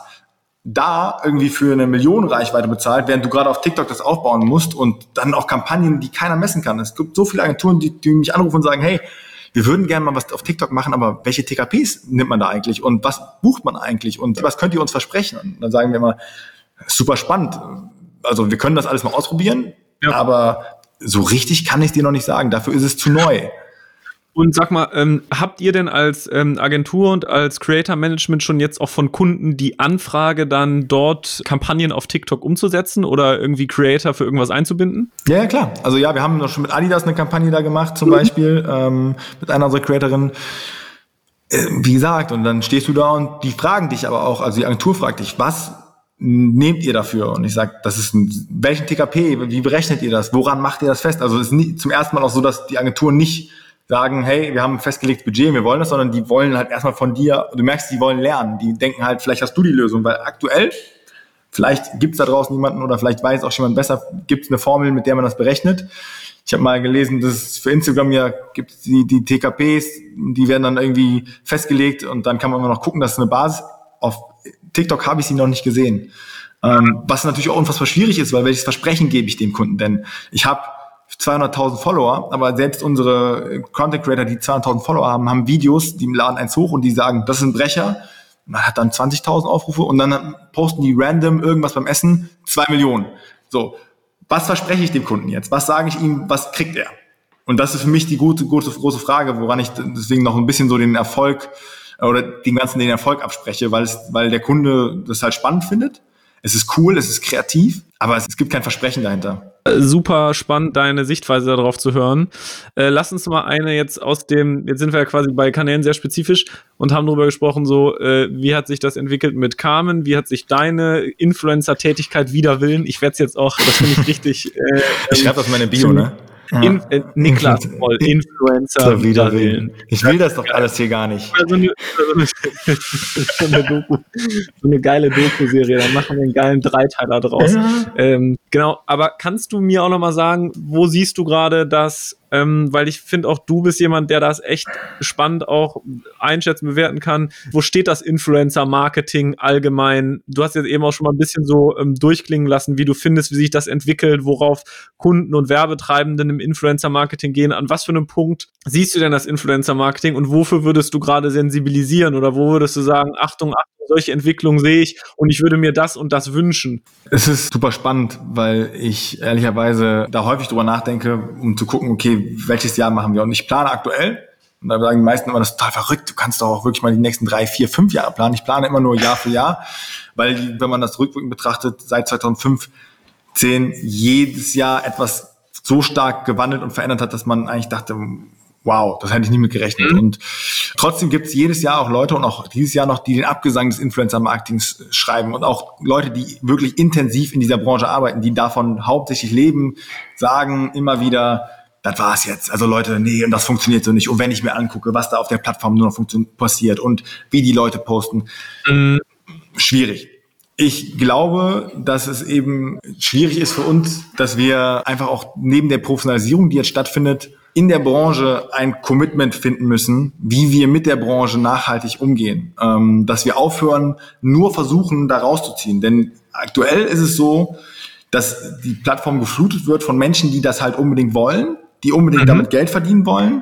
da irgendwie für 1 Million Reichweite bezahlt, während du gerade auf TikTok das aufbauen musst und dann auch Kampagnen, die keiner messen kann. Es gibt so viele Agenturen, die mich anrufen und sagen, hey, wir würden gerne mal was auf TikTok machen, aber welche TKPs nimmt man da eigentlich und was bucht man eigentlich und was könnt ihr uns versprechen? Und dann sagen wir immer, super spannend. Also wir können das alles mal ausprobieren, aber so richtig kann ich dir noch nicht sagen. Dafür ist es zu neu. Und sag mal, habt ihr denn als Agentur und als Creator Management schon jetzt auch von Kunden die Anfrage, dann dort Kampagnen auf TikTok umzusetzen oder irgendwie Creator für irgendwas einzubinden? Ja, klar. Also ja, wir haben noch schon mit Adidas eine Kampagne da gemacht, zum Beispiel, mit einer unserer Creatorinnen. Wie gesagt, und dann stehst du da und die fragen dich aber auch, also die Agentur fragt dich, was nehmt ihr dafür? Und ich sage, das ist welchen TKP, wie berechnet ihr das? Woran macht ihr das fest? Also es ist nie, zum ersten Mal auch so, dass die Agenturen nicht sagen, hey, wir haben ein festgelegtes Budget, wir wollen das, sondern die wollen halt erstmal von dir, du merkst, die wollen lernen, die denken halt, vielleicht hast du die Lösung, weil aktuell, vielleicht gibt's da draußen jemanden oder vielleicht weiß auch jemand besser, gibt's eine Formel, mit der man das berechnet. Ich habe mal gelesen, dass es für Instagram ja gibt die TKPs, die werden dann irgendwie festgelegt und dann kann man immer noch gucken, dass es eine Basis. Auf TikTok habe ich sie noch nicht gesehen. Was natürlich auch unfassbar schwierig ist, weil welches Versprechen gebe ich dem Kunden? Denn ich habe 200.000 Follower, aber selbst unsere Content Creator, die 200.000 Follower haben Videos, die laden eins hoch und die sagen, das ist ein Brecher. Man hat dann 20.000 Aufrufe und dann posten die random irgendwas beim Essen, 2 Millionen. So, was verspreche ich dem Kunden jetzt? Was sage ich ihm, was kriegt er? Und das ist für mich die große Frage, woran ich deswegen noch ein bisschen so den Erfolg oder den Erfolg abspreche, weil der Kunde das halt spannend findet. Es ist cool, es ist kreativ, aber es gibt kein Versprechen dahinter. Super spannend, deine Sichtweise darauf zu hören. Lass uns mal eine jetzt jetzt sind wir ja quasi bei Kanälen sehr spezifisch und haben darüber gesprochen, so, wie hat sich das entwickelt mit Carmen, wie hat sich deine Influencer-Tätigkeit wider Willen, ich werde es jetzt auch, das finde ich richtig. Ich schreibe das in meine Bio, ne? Niklas Kroll, Influencer wider Willen. Ich will das doch alles hier gar nicht. So eine geile Doku-Serie, dann machen wir einen geilen Dreiteiler draus. Ja. Genau, aber kannst du mir auch nochmal sagen, wo siehst du gerade das, weil ich finde auch, du bist jemand, der das echt spannend auch einschätzen, bewerten kann. Wo steht das Influencer-Marketing allgemein? Du hast jetzt eben auch schon mal ein bisschen so durchklingen lassen, wie du findest, wie sich das entwickelt, worauf Kunden und Werbetreibenden im Influencer-Marketing gehen. An was für einem Punkt siehst du denn das Influencer-Marketing und wofür würdest du gerade sensibilisieren oder wo würdest du sagen, Achtung, solche Entwicklungen sehe ich und ich würde mir das und das wünschen? Es ist super spannend, weil ich ehrlicherweise da häufig drüber nachdenke, um zu gucken, okay, welches Jahr machen wir? Und ich plane aktuell, und da sagen die meisten immer, das ist total verrückt, du kannst doch auch wirklich mal die nächsten 3, 4, 5 Jahre planen. Ich plane immer nur Jahr für Jahr, weil wenn man das rückwirkend betrachtet, seit 2005, 10 jedes Jahr etwas so stark gewandelt und verändert hat, dass man eigentlich dachte, wow, das hätte ich nie mit gerechnet. Und trotzdem gibt es jedes Jahr auch Leute und auch dieses Jahr noch, die den Abgesang des Influencer-Marketings schreiben und auch Leute, die wirklich intensiv in dieser Branche arbeiten, die davon hauptsächlich leben, sagen immer wieder, das war's jetzt. Also Leute, nee, und das funktioniert so nicht. Und wenn ich mir angucke, was da auf der Plattform nur noch passiert und wie die Leute posten, schwierig. Ich glaube, dass es eben schwierig ist für uns, dass wir einfach auch neben der Professionalisierung, die jetzt stattfindet, in der Branche ein Commitment finden müssen, wie wir mit der Branche nachhaltig umgehen. Dass wir aufhören, nur versuchen, da rauszuziehen. Denn aktuell ist es so, dass die Plattform geflutet wird von Menschen, die das halt unbedingt wollen, die unbedingt damit Geld verdienen wollen.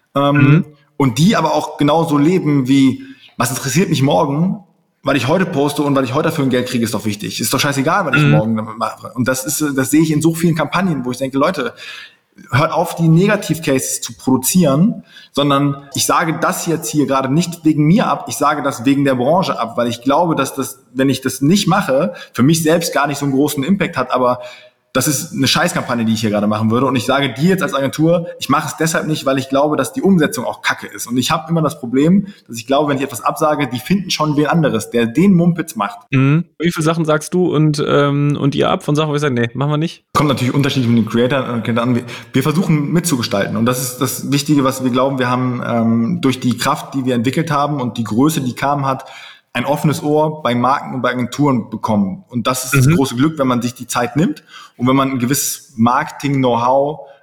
Und die aber auch genauso leben wie, was interessiert mich morgen? Weil ich heute poste und weil ich heute dafür ein Geld kriege, ist doch wichtig. Ist doch scheißegal, was ich morgen damit mache. Und das sehe ich in so vielen Kampagnen, wo ich denke, Leute, hört auf, die Negativ-Cases zu produzieren, sondern ich sage das jetzt hier gerade nicht wegen mir ab, ich sage das wegen der Branche ab, weil ich glaube, dass das, wenn ich das nicht mache, für mich selbst gar nicht so einen großen Impact hat, aber das ist eine Scheißkampagne, die ich hier gerade machen würde. Und ich sage dir jetzt als Agentur, ich mache es deshalb nicht, weil ich glaube, dass die Umsetzung auch kacke ist. Und ich habe immer das Problem, dass ich glaube, wenn ich etwas absage, die finden schon wen anderes, der den Mumpitz macht. Wie viele Sachen sagst du und ihr ab von Sachen, wo ich sage, nee, machen wir nicht? Kommt natürlich unterschiedlich mit den Creatoren an. Wir versuchen mitzugestalten. Und das ist das Wichtige, was wir glauben. Wir haben durch die Kraft, die wir entwickelt haben und die Größe, die Carmen hat, ein offenes Ohr bei Marken und bei Agenturen bekommen. Und das ist das große Glück, wenn man sich die Zeit nimmt und wenn man ein gewisses Marketing-Know-how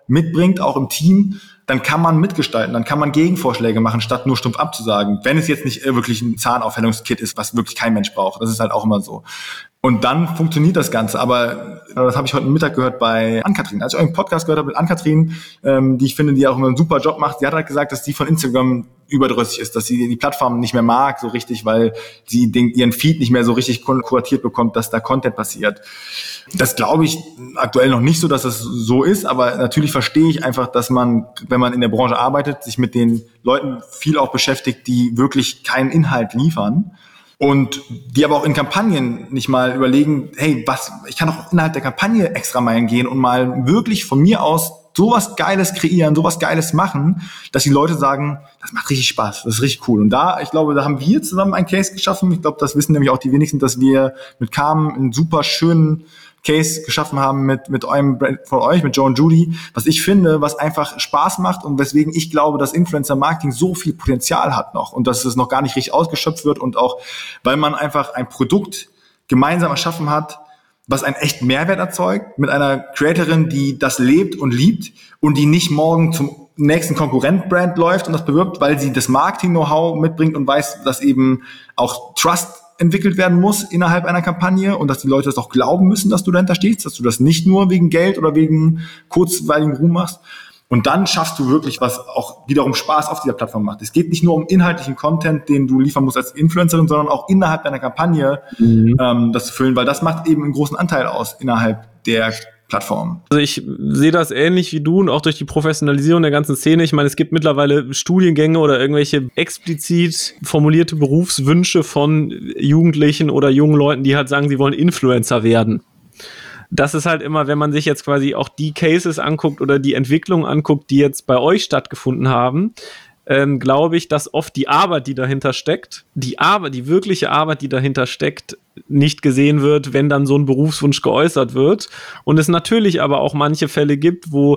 mitbringt, auch im Team, dann kann man mitgestalten, dann kann man Gegenvorschläge machen, statt nur stumpf abzusagen. Wenn es jetzt nicht wirklich ein Zahnaufhellungskit ist, was wirklich kein Mensch braucht. Das ist halt auch immer so. Und dann funktioniert das Ganze. Aber das habe ich heute Mittag gehört bei Ann-Kathrin. Als ich euren Podcast gehört habe mit Ann-Kathrin, die ich finde, die auch immer einen super Job macht, sie hat halt gesagt, dass sie von Instagram überdrüssig ist, dass sie die Plattform nicht mehr mag so richtig, weil sie ihren Feed nicht mehr so richtig kuratiert bekommt, dass da Content passiert. Das glaube ich aktuell noch nicht so, dass es so ist, aber natürlich verstehe ich einfach, dass man, wenn man in der Branche arbeitet, sich mit den Leuten viel auch beschäftigt, die wirklich keinen Inhalt liefern. Und die aber auch in Kampagnen nicht mal überlegen, hey, ich kann auch innerhalb der Kampagne extra Meilen gehen und mal wirklich von mir aus sowas Geiles kreieren, sowas Geiles machen, dass die Leute sagen, das macht richtig Spaß, das ist richtig cool. Und ich glaube, da haben wir zusammen einen Case geschaffen. Ich glaube, das wissen nämlich auch die wenigsten, dass wir mit Carmen einen super schönen Case geschaffen haben mit eurem von euch, mit Joe und Judy, was ich finde, was einfach Spaß macht und weswegen ich glaube, dass Influencer-Marketing so viel Potenzial hat noch und dass es noch gar nicht richtig ausgeschöpft wird und auch, weil man einfach ein Produkt gemeinsam erschaffen hat, was einen echten Mehrwert erzeugt, mit einer Creatorin, die das lebt und liebt und die nicht morgen zum nächsten Konkurrent-Brand läuft und das bewirbt, weil sie das Marketing-Know-how mitbringt und weiß, dass eben auch Trust entwickelt werden muss innerhalb einer Kampagne und dass die Leute das auch glauben müssen, dass du dahinter stehst, dass du das nicht nur wegen Geld oder wegen kurzweiligen Ruhm machst. Und dann schaffst du wirklich, was auch wiederum Spaß auf dieser Plattform macht. Es geht nicht nur um inhaltlichen Content, den du liefern musst als Influencerin, sondern auch innerhalb deiner Kampagne das zu füllen, weil das macht eben einen großen Anteil aus innerhalb der Plattform. Also ich sehe das ähnlich wie du und auch durch die Professionalisierung der ganzen Szene. Ich meine, es gibt mittlerweile Studiengänge oder irgendwelche explizit formulierte Berufswünsche von Jugendlichen oder jungen Leuten, die halt sagen, sie wollen Influencer werden. Das ist halt immer, wenn man sich jetzt quasi auch die Cases anguckt oder die Entwicklungen anguckt, die jetzt bei euch stattgefunden haben, glaube ich, dass oft die Arbeit, die dahinter steckt, die wirkliche Arbeit, die dahinter steckt, nicht gesehen wird, wenn dann so ein Berufswunsch geäußert wird. Und es natürlich aber auch manche Fälle gibt, wo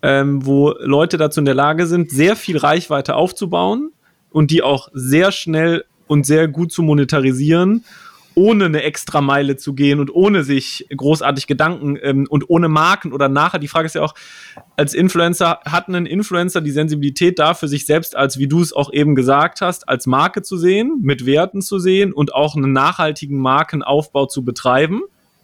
Leute dazu in der Lage sind, sehr viel Reichweite aufzubauen und die auch sehr schnell und sehr gut zu monetarisieren, ohne eine extra Meile zu gehen und ohne sich großartig Gedanken und ohne Marken oder nachher. Die Frage ist ja auch, als Influencer, hat ein Influencer die Sensibilität dafür, sich selbst als, wie du es auch eben gesagt hast, als Marke zu sehen, mit Werten zu sehen und auch einen nachhaltigen Markenaufbau zu betreiben?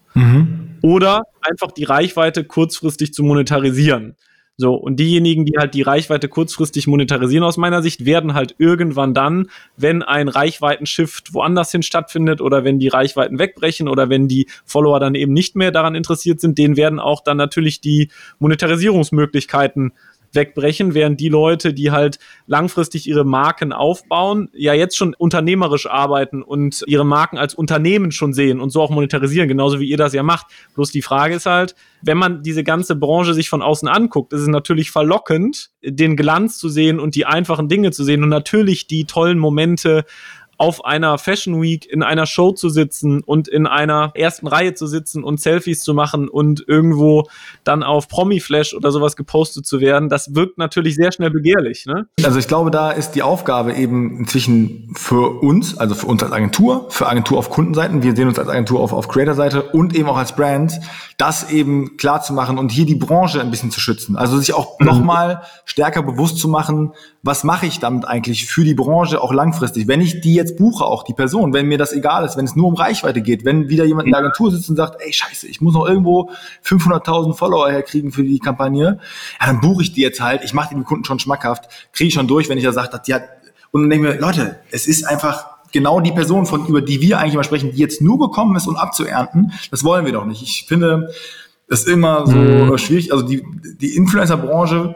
Oder einfach die Reichweite kurzfristig zu monetarisieren. So, und diejenigen, die halt die Reichweite kurzfristig monetarisieren, aus meiner Sicht, werden halt irgendwann dann, wenn ein Reichweitenshift woanders hin stattfindet oder wenn die Reichweiten wegbrechen oder wenn die Follower dann eben nicht mehr daran interessiert sind, denen werden auch dann natürlich die Monetarisierungsmöglichkeiten wegbrechen, während die Leute, die halt langfristig ihre Marken aufbauen, ja jetzt schon unternehmerisch arbeiten und ihre Marken als Unternehmen schon sehen und so auch monetarisieren, genauso wie ihr das ja macht. Bloß die Frage ist halt, wenn man diese ganze Branche sich von außen anguckt, ist es natürlich verlockend, den Glanz zu sehen und die einfachen Dinge zu sehen und natürlich die tollen Momente auf einer Fashion Week in einer Show zu sitzen und in einer ersten Reihe zu sitzen und Selfies zu machen und irgendwo dann auf Promi-Flash oder sowas gepostet zu werden, das wirkt natürlich sehr schnell begehrlich, ne? Also ich glaube, da ist die Aufgabe eben inzwischen für uns, also für uns als Agentur, für Agentur auf Kundenseiten, wir sehen uns als Agentur auf Creator-Seite und eben auch als Brand, das eben klar zu machen und hier die Branche ein bisschen zu schützen. Also sich auch nochmal stärker bewusst zu machen, was mache ich damit eigentlich für die Branche auch langfristig? Wenn ich die jetzt buche, auch die Person, wenn mir das egal ist, wenn es nur um Reichweite geht, wenn wieder jemand in der Agentur sitzt und sagt, ey, scheiße, ich muss noch irgendwo 500.000 Follower herkriegen für die Kampagne, ja, dann buche ich die jetzt halt, ich mache den Kunden schon schmackhaft, kriege ich schon durch, wenn ich da sage, die hat, und dann denke ich mir, Leute, es ist einfach genau die Person, über die wir eigentlich immer sprechen, die jetzt nur gekommen ist, um abzuernten, das wollen wir doch nicht. Ich finde, das ist immer so schwierig, also die Influencer-Branche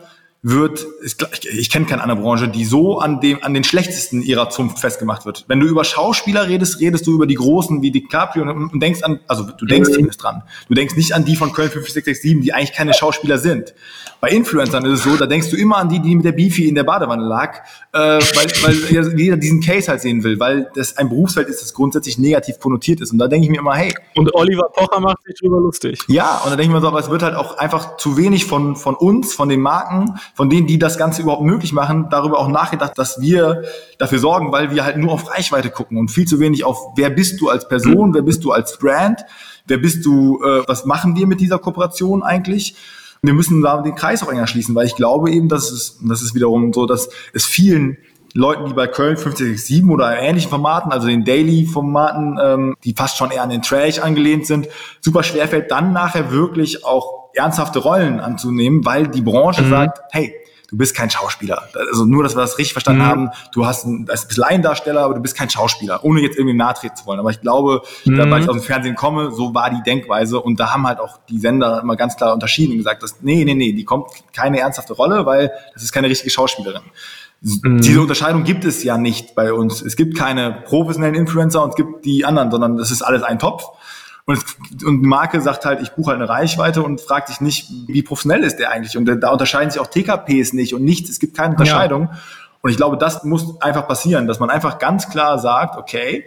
ich kenne keine andere Branche, die so an den schlechtesten ihrer Zunft festgemacht wird. Wenn du über Schauspieler redest du über die Großen wie DiCaprio und denkst du denkst zumindest dran. Du denkst nicht an die von Köln 54667, die eigentlich keine Schauspieler sind. Bei Influencern ist es so, da denkst du immer an die mit der Beefy in der Badewanne lag, weil jeder diesen Case halt sehen will, weil das ein Berufsfeld ist, das grundsätzlich negativ konnotiert ist. Und da denke ich mir immer, hey. Und Oliver Pocher macht sich drüber lustig. Ja, und da denke ich mir so, aber es wird halt auch einfach zu wenig von uns, von den Marken, von denen, die das Ganze überhaupt möglich machen, darüber auch nachgedacht, dass wir dafür sorgen, weil wir halt nur auf Reichweite gucken und viel zu wenig auf, wer bist du als Person, wer bist du als Brand, wer bist du, was machen wir mit dieser Kooperation eigentlich? Wir müssen da den Kreis auch enger schließen, weil ich glaube eben, das ist wiederum so, dass es vielen Leuten, die bei Köln 567 oder ähnlichen Formaten, also den Daily-Formaten, die fast schon eher an den Trash angelehnt sind, super schwerfällt, dann nachher wirklich auch ernsthafte Rollen anzunehmen, weil die Branche sagt, hey, du bist kein Schauspieler. Also nur, dass wir das richtig verstanden haben, du bist Laiendarsteller, aber du bist kein Schauspieler, ohne jetzt irgendwie nahtreten zu wollen. Aber ich glaube, weil ich aus dem Fernsehen komme, so war die Denkweise und da haben halt auch die Sender immer ganz klar unterschieden und gesagt, dass nee, die kommt keine ernsthafte Rolle, weil das ist keine richtige Schauspielerin. Diese Unterscheidung gibt es ja nicht bei uns. Es gibt keine professionellen Influencer und es gibt die anderen, sondern das ist alles ein Topf. Und die Marke sagt halt, ich buche halt eine Reichweite und fragt sich nicht, wie professionell ist der eigentlich. Und da unterscheiden sich auch TKPs nicht und nichts. Es gibt keine Unterscheidung. Ja. Und ich glaube, das muss einfach passieren, dass man einfach ganz klar sagt, okay,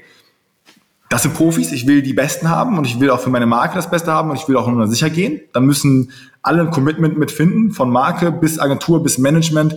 das sind Profis, ich will die Besten haben und ich will auch für meine Marke das Beste haben und ich will auch nur sicher gehen. Da müssen alle ein Commitment mitfinden, von Marke bis Agentur bis Management.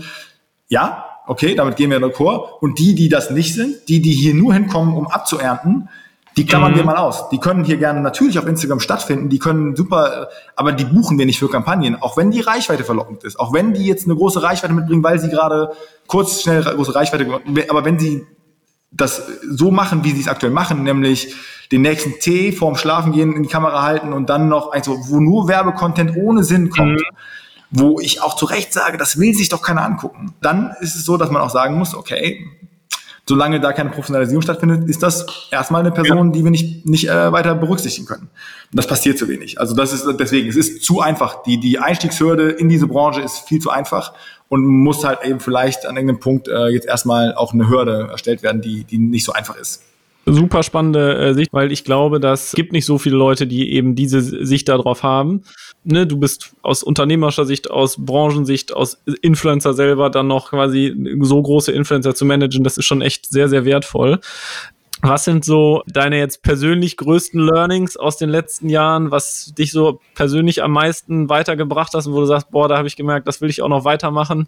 Ja, okay, damit gehen wir d'accord. Und die das nicht sind, die hier nur hinkommen, um abzuernten, die klammern wir mal aus. Die können hier gerne natürlich auf Instagram stattfinden, die können super, aber die buchen wir nicht für Kampagnen, auch wenn die Reichweite verlockend ist, auch wenn die jetzt eine große Reichweite mitbringen, weil sie gerade schnell große Reichweite, aber wenn sie das so machen, wie sie es aktuell machen, nämlich den nächsten Tee vorm Schlafengehen in die Kamera halten und dann noch, also wo nur Werbecontent ohne Sinn kommt, wo ich auch zu Recht sage, das will sich doch keiner angucken, dann ist es so, dass man auch sagen muss, okay, solange da keine Professionalisierung stattfindet, ist das erstmal eine Person, die wir nicht weiter berücksichtigen können. Und das passiert zu wenig. Also das ist deswegen, es ist zu einfach. Die Einstiegshürde in diese Branche ist viel zu einfach und muss halt eben vielleicht an irgendeinem Punkt jetzt erstmal auch eine Hürde erstellt werden, die nicht so einfach ist. Super spannende Sicht, weil ich glaube, das gibt nicht so viele Leute, die eben diese Sicht darauf haben. Ne, du bist aus unternehmerischer Sicht, aus Branchensicht, aus Influencer selber dann noch quasi so große Influencer zu managen, das ist schon echt sehr, sehr wertvoll. Was sind so deine jetzt persönlich größten Learnings aus den letzten Jahren, was dich so persönlich am meisten weitergebracht hast und wo du sagst, boah, da habe ich gemerkt, das will ich auch noch weitermachen.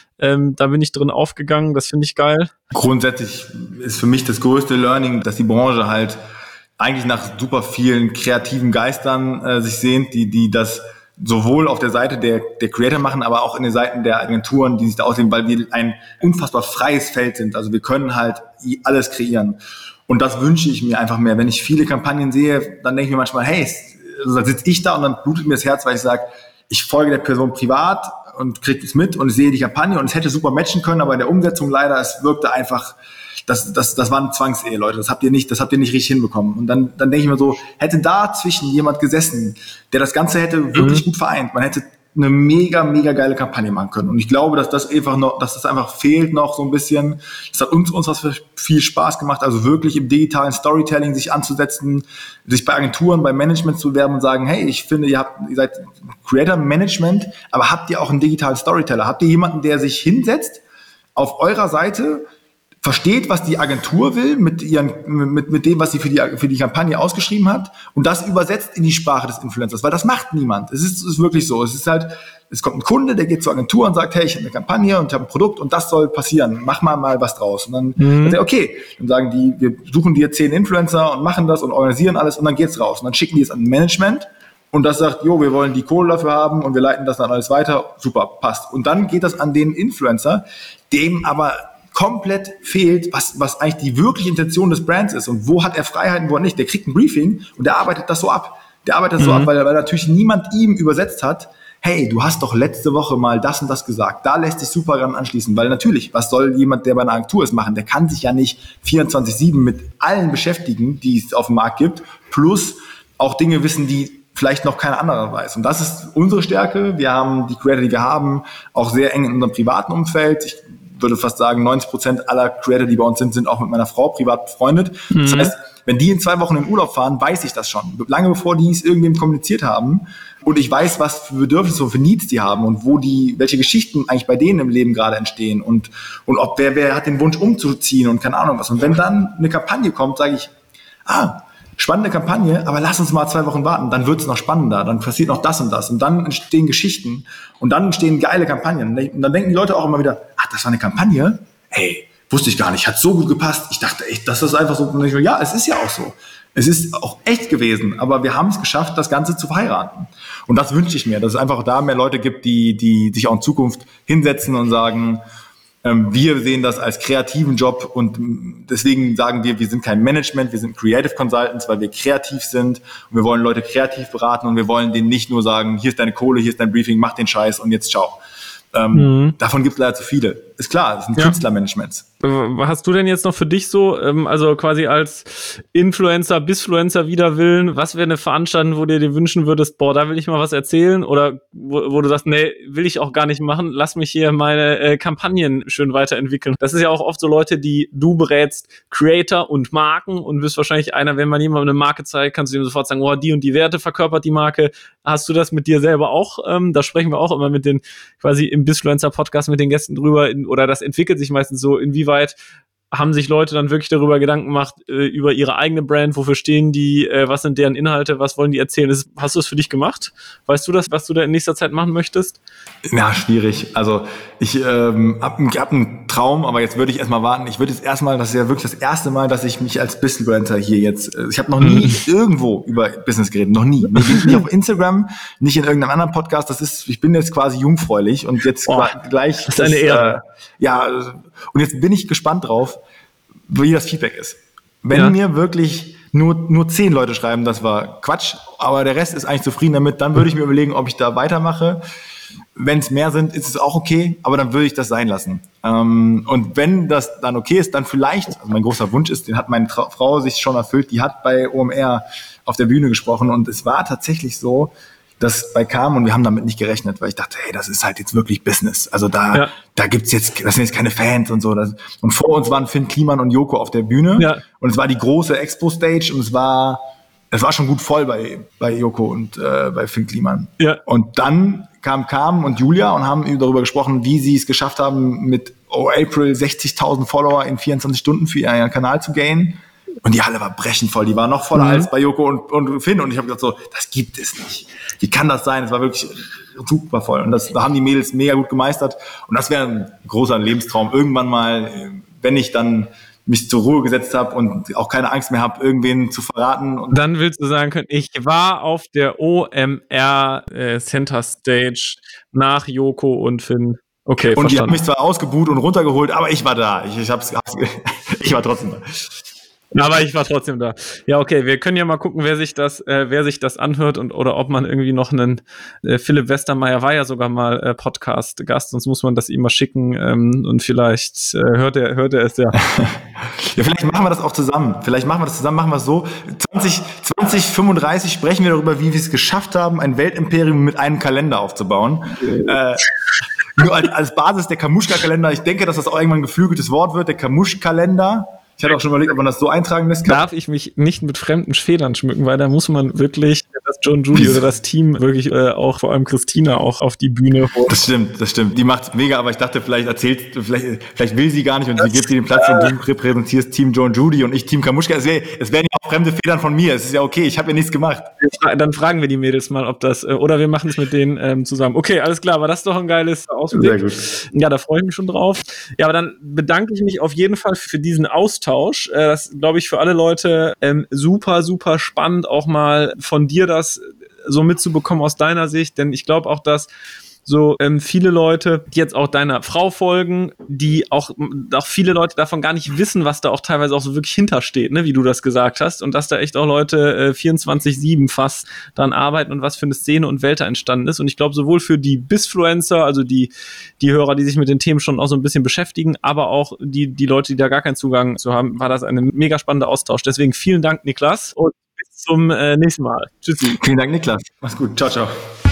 Da bin ich drin aufgegangen, das finde ich geil. Grundsätzlich ist für mich das größte Learning, dass die Branche halt eigentlich nach super vielen kreativen Geistern sich sehnt, die das sowohl auf der Seite der Creator machen, aber auch in den Seiten der Agenturen, die sich da aussehen, weil wir ein unfassbar freies Feld sind. Also wir können halt alles kreieren. Und das wünsche ich mir einfach mehr. Wenn ich viele Kampagnen sehe, dann denke ich mir manchmal, hey, also dann sitze ich da und dann blutet mir das Herz, weil ich sage, ich folge der Person privat und kriege es mit und sehe die Kampagne und es hätte super matchen können, aber in der Umsetzung leider, es wirkte einfach, das war eine Zwangsehe, Leute, das habt ihr nicht richtig hinbekommen. Und dann denke ich mir so, hätte dazwischen jemand gesessen, der das Ganze hätte wirklich gut vereint, man hätte eine mega, mega geile Kampagne machen können. Und ich glaube, dass das einfach fehlt noch so ein bisschen. Das hat uns was für viel Spaß gemacht, also wirklich im digitalen Storytelling sich anzusetzen, sich bei Agenturen, bei Management zu bewerben und sagen, hey, ich finde, ihr seid Creator Management, aber habt ihr auch einen digitalen Storyteller? Habt ihr jemanden, der sich hinsetzt, auf eurer Seite versteht, was die Agentur will mit dem, was sie für die Kampagne ausgeschrieben hat und das übersetzt in die Sprache des Influencers, weil das macht niemand. Es ist wirklich so. Es kommt ein Kunde, der geht zur Agentur und sagt, hey, ich habe eine Kampagne und ich habe ein Produkt und das soll passieren. Mach mal was draus. Und dann sagt er, okay. Dann sagen die, wir suchen dir 10 Influencer und machen das und organisieren alles und dann geht's raus. Und dann schicken die es an Management und das sagt, wir wollen die Kohle dafür haben und wir leiten das dann alles weiter. Super, passt. Und dann geht das an den Influencer, dem aber komplett fehlt, was eigentlich die wirkliche Intention des Brands ist und wo hat er Freiheiten, wo er nicht. Der kriegt ein Briefing und der arbeitet das so ab. Weil natürlich niemand ihm übersetzt hat, hey, du hast doch letzte Woche mal das und das gesagt. Da lässt sich super dran anschließen, weil natürlich, was soll jemand, der bei einer Agentur ist, machen? Der kann sich ja nicht 24/7 mit allen beschäftigen, die es auf dem Markt gibt, plus auch Dinge wissen, die vielleicht noch kein anderer weiß. Und das ist unsere Stärke. Wir haben die Creator, die wir haben, auch sehr eng in unserem privaten Umfeld. Ich würde fast sagen, 90% aller Creator, die bei uns sind auch mit meiner Frau privat befreundet. Das heißt, wenn die in 2 Wochen in Urlaub fahren, weiß ich das schon. Lange bevor die es irgendwem kommuniziert haben. Und ich weiß, was für Bedürfnisse und für Needs die haben und welche Geschichten eigentlich bei denen im Leben gerade entstehen und ob wer hat den Wunsch umzuziehen und keine Ahnung was. Und wenn dann eine Kampagne kommt, sage ich, spannende Kampagne, aber lass uns mal 2 Wochen warten, dann wird's noch spannender, dann passiert noch das und das und dann entstehen Geschichten und dann entstehen geile Kampagnen. Und dann denken die Leute auch immer wieder, das war eine Kampagne? Hey, wusste ich gar nicht, hat so gut gepasst. Ich dachte echt, das ist einfach so. Ja, es ist ja auch so. Es ist auch echt gewesen, aber wir haben es geschafft, das Ganze zu verheiraten. Und das wünsche ich mir, dass es einfach da mehr Leute gibt, die sich auch in Zukunft hinsetzen und sagen, wir sehen das als kreativen Job und deswegen sagen wir sind kein Management, wir sind Creative Consultants, weil wir kreativ sind und wir wollen Leute kreativ beraten und wir wollen denen nicht nur sagen, hier ist deine Kohle, hier ist dein Briefing, mach den Scheiß und jetzt ciao. Davon gibt es leider zu viele. Ist klar, das sind Künstlermanagements. Hast du denn jetzt noch für dich so, also quasi als Influencer, Bisfluencer wider Willen, was wäre eine Veranstaltung, wo du dir wünschen würdest, boah, da will ich mal was erzählen oder wo du sagst, nee, will ich auch gar nicht machen, lass mich hier meine Kampagnen schön weiterentwickeln. Das ist ja auch oft so Leute, die du berätst, Creator und Marken und bist wahrscheinlich einer, wenn man jemandem eine Marke zeigt, kannst du ihm sofort sagen, oh, die und die Werte verkörpert die Marke. Hast du das mit dir selber auch? Da sprechen wir auch immer mit den, quasi im Bisfluencer-Podcast mit den Gästen drüber, oder das entwickelt sich meistens so, inwieweit haben sich Leute dann wirklich darüber Gedanken gemacht, über ihre eigene Brand, wofür stehen die, was sind deren Inhalte, was wollen die erzählen? Hast du es für dich gemacht? Weißt du das, was du da in nächster Zeit machen möchtest? Ja, schwierig. Also ich hab einen Traum, aber jetzt würde ich erstmal warten. Ich würde jetzt erstmal, das ist ja wirklich das erste Mal, dass ich mich als Business-Influencer hier jetzt, ich habe noch nie irgendwo über Business geredet, noch nie. Nicht auf Instagram, nicht in irgendeinem anderen Podcast. Ich bin jetzt quasi jungfräulich und jetzt gleich. Das ist eine Ehre. Und jetzt bin ich gespannt drauf, wie das Feedback ist. Wenn mir wirklich nur 10 Leute schreiben, das war Quatsch, aber der Rest ist eigentlich zufrieden damit, dann würde ich mir überlegen, ob ich da weitermache. Wenn es mehr sind, ist es auch okay, aber dann würde ich das sein lassen. Und wenn das dann okay ist, dann vielleicht, also mein großer Wunsch ist, den hat meine Frau sich schon erfüllt, die hat bei OMR auf der Bühne gesprochen und es war tatsächlich so, das bei kam und wir haben damit nicht gerechnet, weil ich dachte, hey, das ist halt jetzt wirklich Business. Also da gibt's jetzt, das sind jetzt keine Fans und so. Und vor uns waren Finn Kliman und Joko auf der Bühne und es war die große Expo-Stage und es war schon gut voll bei Joko und bei Finn Kliman. Ja. Und dann kam und Julia und haben darüber gesprochen, wie sie es geschafft haben, mit April 60.000 Follower in 24 Stunden für ihren Kanal zu gainen. Und die Halle war brechend voll. Die war noch voller als bei Joko und Finn. Und ich habe gedacht so, das gibt es nicht. Wie kann das sein? Es war wirklich super voll. Und da haben die Mädels mega gut gemeistert. Und das wäre ein großer Lebenstraum. Irgendwann mal, wenn ich dann mich zur Ruhe gesetzt habe und auch keine Angst mehr habe, irgendwen zu verraten. Und dann willst du sagen können, ich war auf der OMR Center Stage nach Joko und Finn. Okay, und die haben mich zwar ausgebuht und runtergeholt, aber ich war da. Ich war trotzdem da. Aber ich war trotzdem da. Ja, okay, wir können ja mal gucken, wer sich das anhört oder ob man irgendwie noch einen Philipp Westermeier war ja sogar mal Podcast-Gast, sonst muss man das ihm mal schicken und vielleicht hört er es ja. Ja, vielleicht machen wir das auch zusammen. Machen wir es so. 2035 sprechen wir darüber, wie wir es geschafft haben, ein Weltimperium mit einem Kalender aufzubauen. Nur als Basis der Kamuschka-Kalender. Ich denke, dass das auch irgendwann ein geflügeltes Wort wird, der Kamusch-Kalender. Ich hatte auch schon überlegt, ob man das so eintragen lässt. Darf ich mich nicht mit fremden Federn schmücken, weil da muss man wirklich das John Judy oder das Team wirklich auch, vor allem Christina, auch auf die Bühne holen. Das stimmt. Die macht's mega, aber ich dachte, vielleicht will sie gar nicht und sie gibt dir den Platz und du repräsentierst Team John Judy und ich Team Kamuschka. Es wären ja auch fremde Federn von mir. Es ist ja okay, ich habe ja nichts gemacht. Dann fragen wir die Mädels mal, ob das, oder wir machen es mit denen zusammen. Okay, alles klar, aber das ist doch ein geiles Ausblick. Sehr gut. Ja, da freue ich mich schon drauf. Ja, aber dann bedanke ich mich auf jeden Fall für diesen Austausch. Das glaube ich für alle Leute super, super spannend, auch mal von dir das so mitzubekommen aus deiner Sicht, denn ich glaube auch, dass so viele Leute, die jetzt auch deiner Frau folgen, die auch viele Leute davon gar nicht wissen, was da auch teilweise auch so wirklich hintersteht, ne, wie du das gesagt hast, und dass da echt auch Leute 24/7 fast dran arbeiten und was für eine Szene und Welt da entstanden ist. Und ich glaube, sowohl für die Bisfluencer, also die Hörer, die sich mit den Themen schon auch so ein bisschen beschäftigen, aber auch die Leute, die da gar keinen Zugang zu haben, war das ein mega spannender Austausch. Deswegen vielen Dank, Niklas, und bis zum nächsten Mal. Tschüssi. Vielen Dank, Niklas. Mach's gut. Ciao, ciao.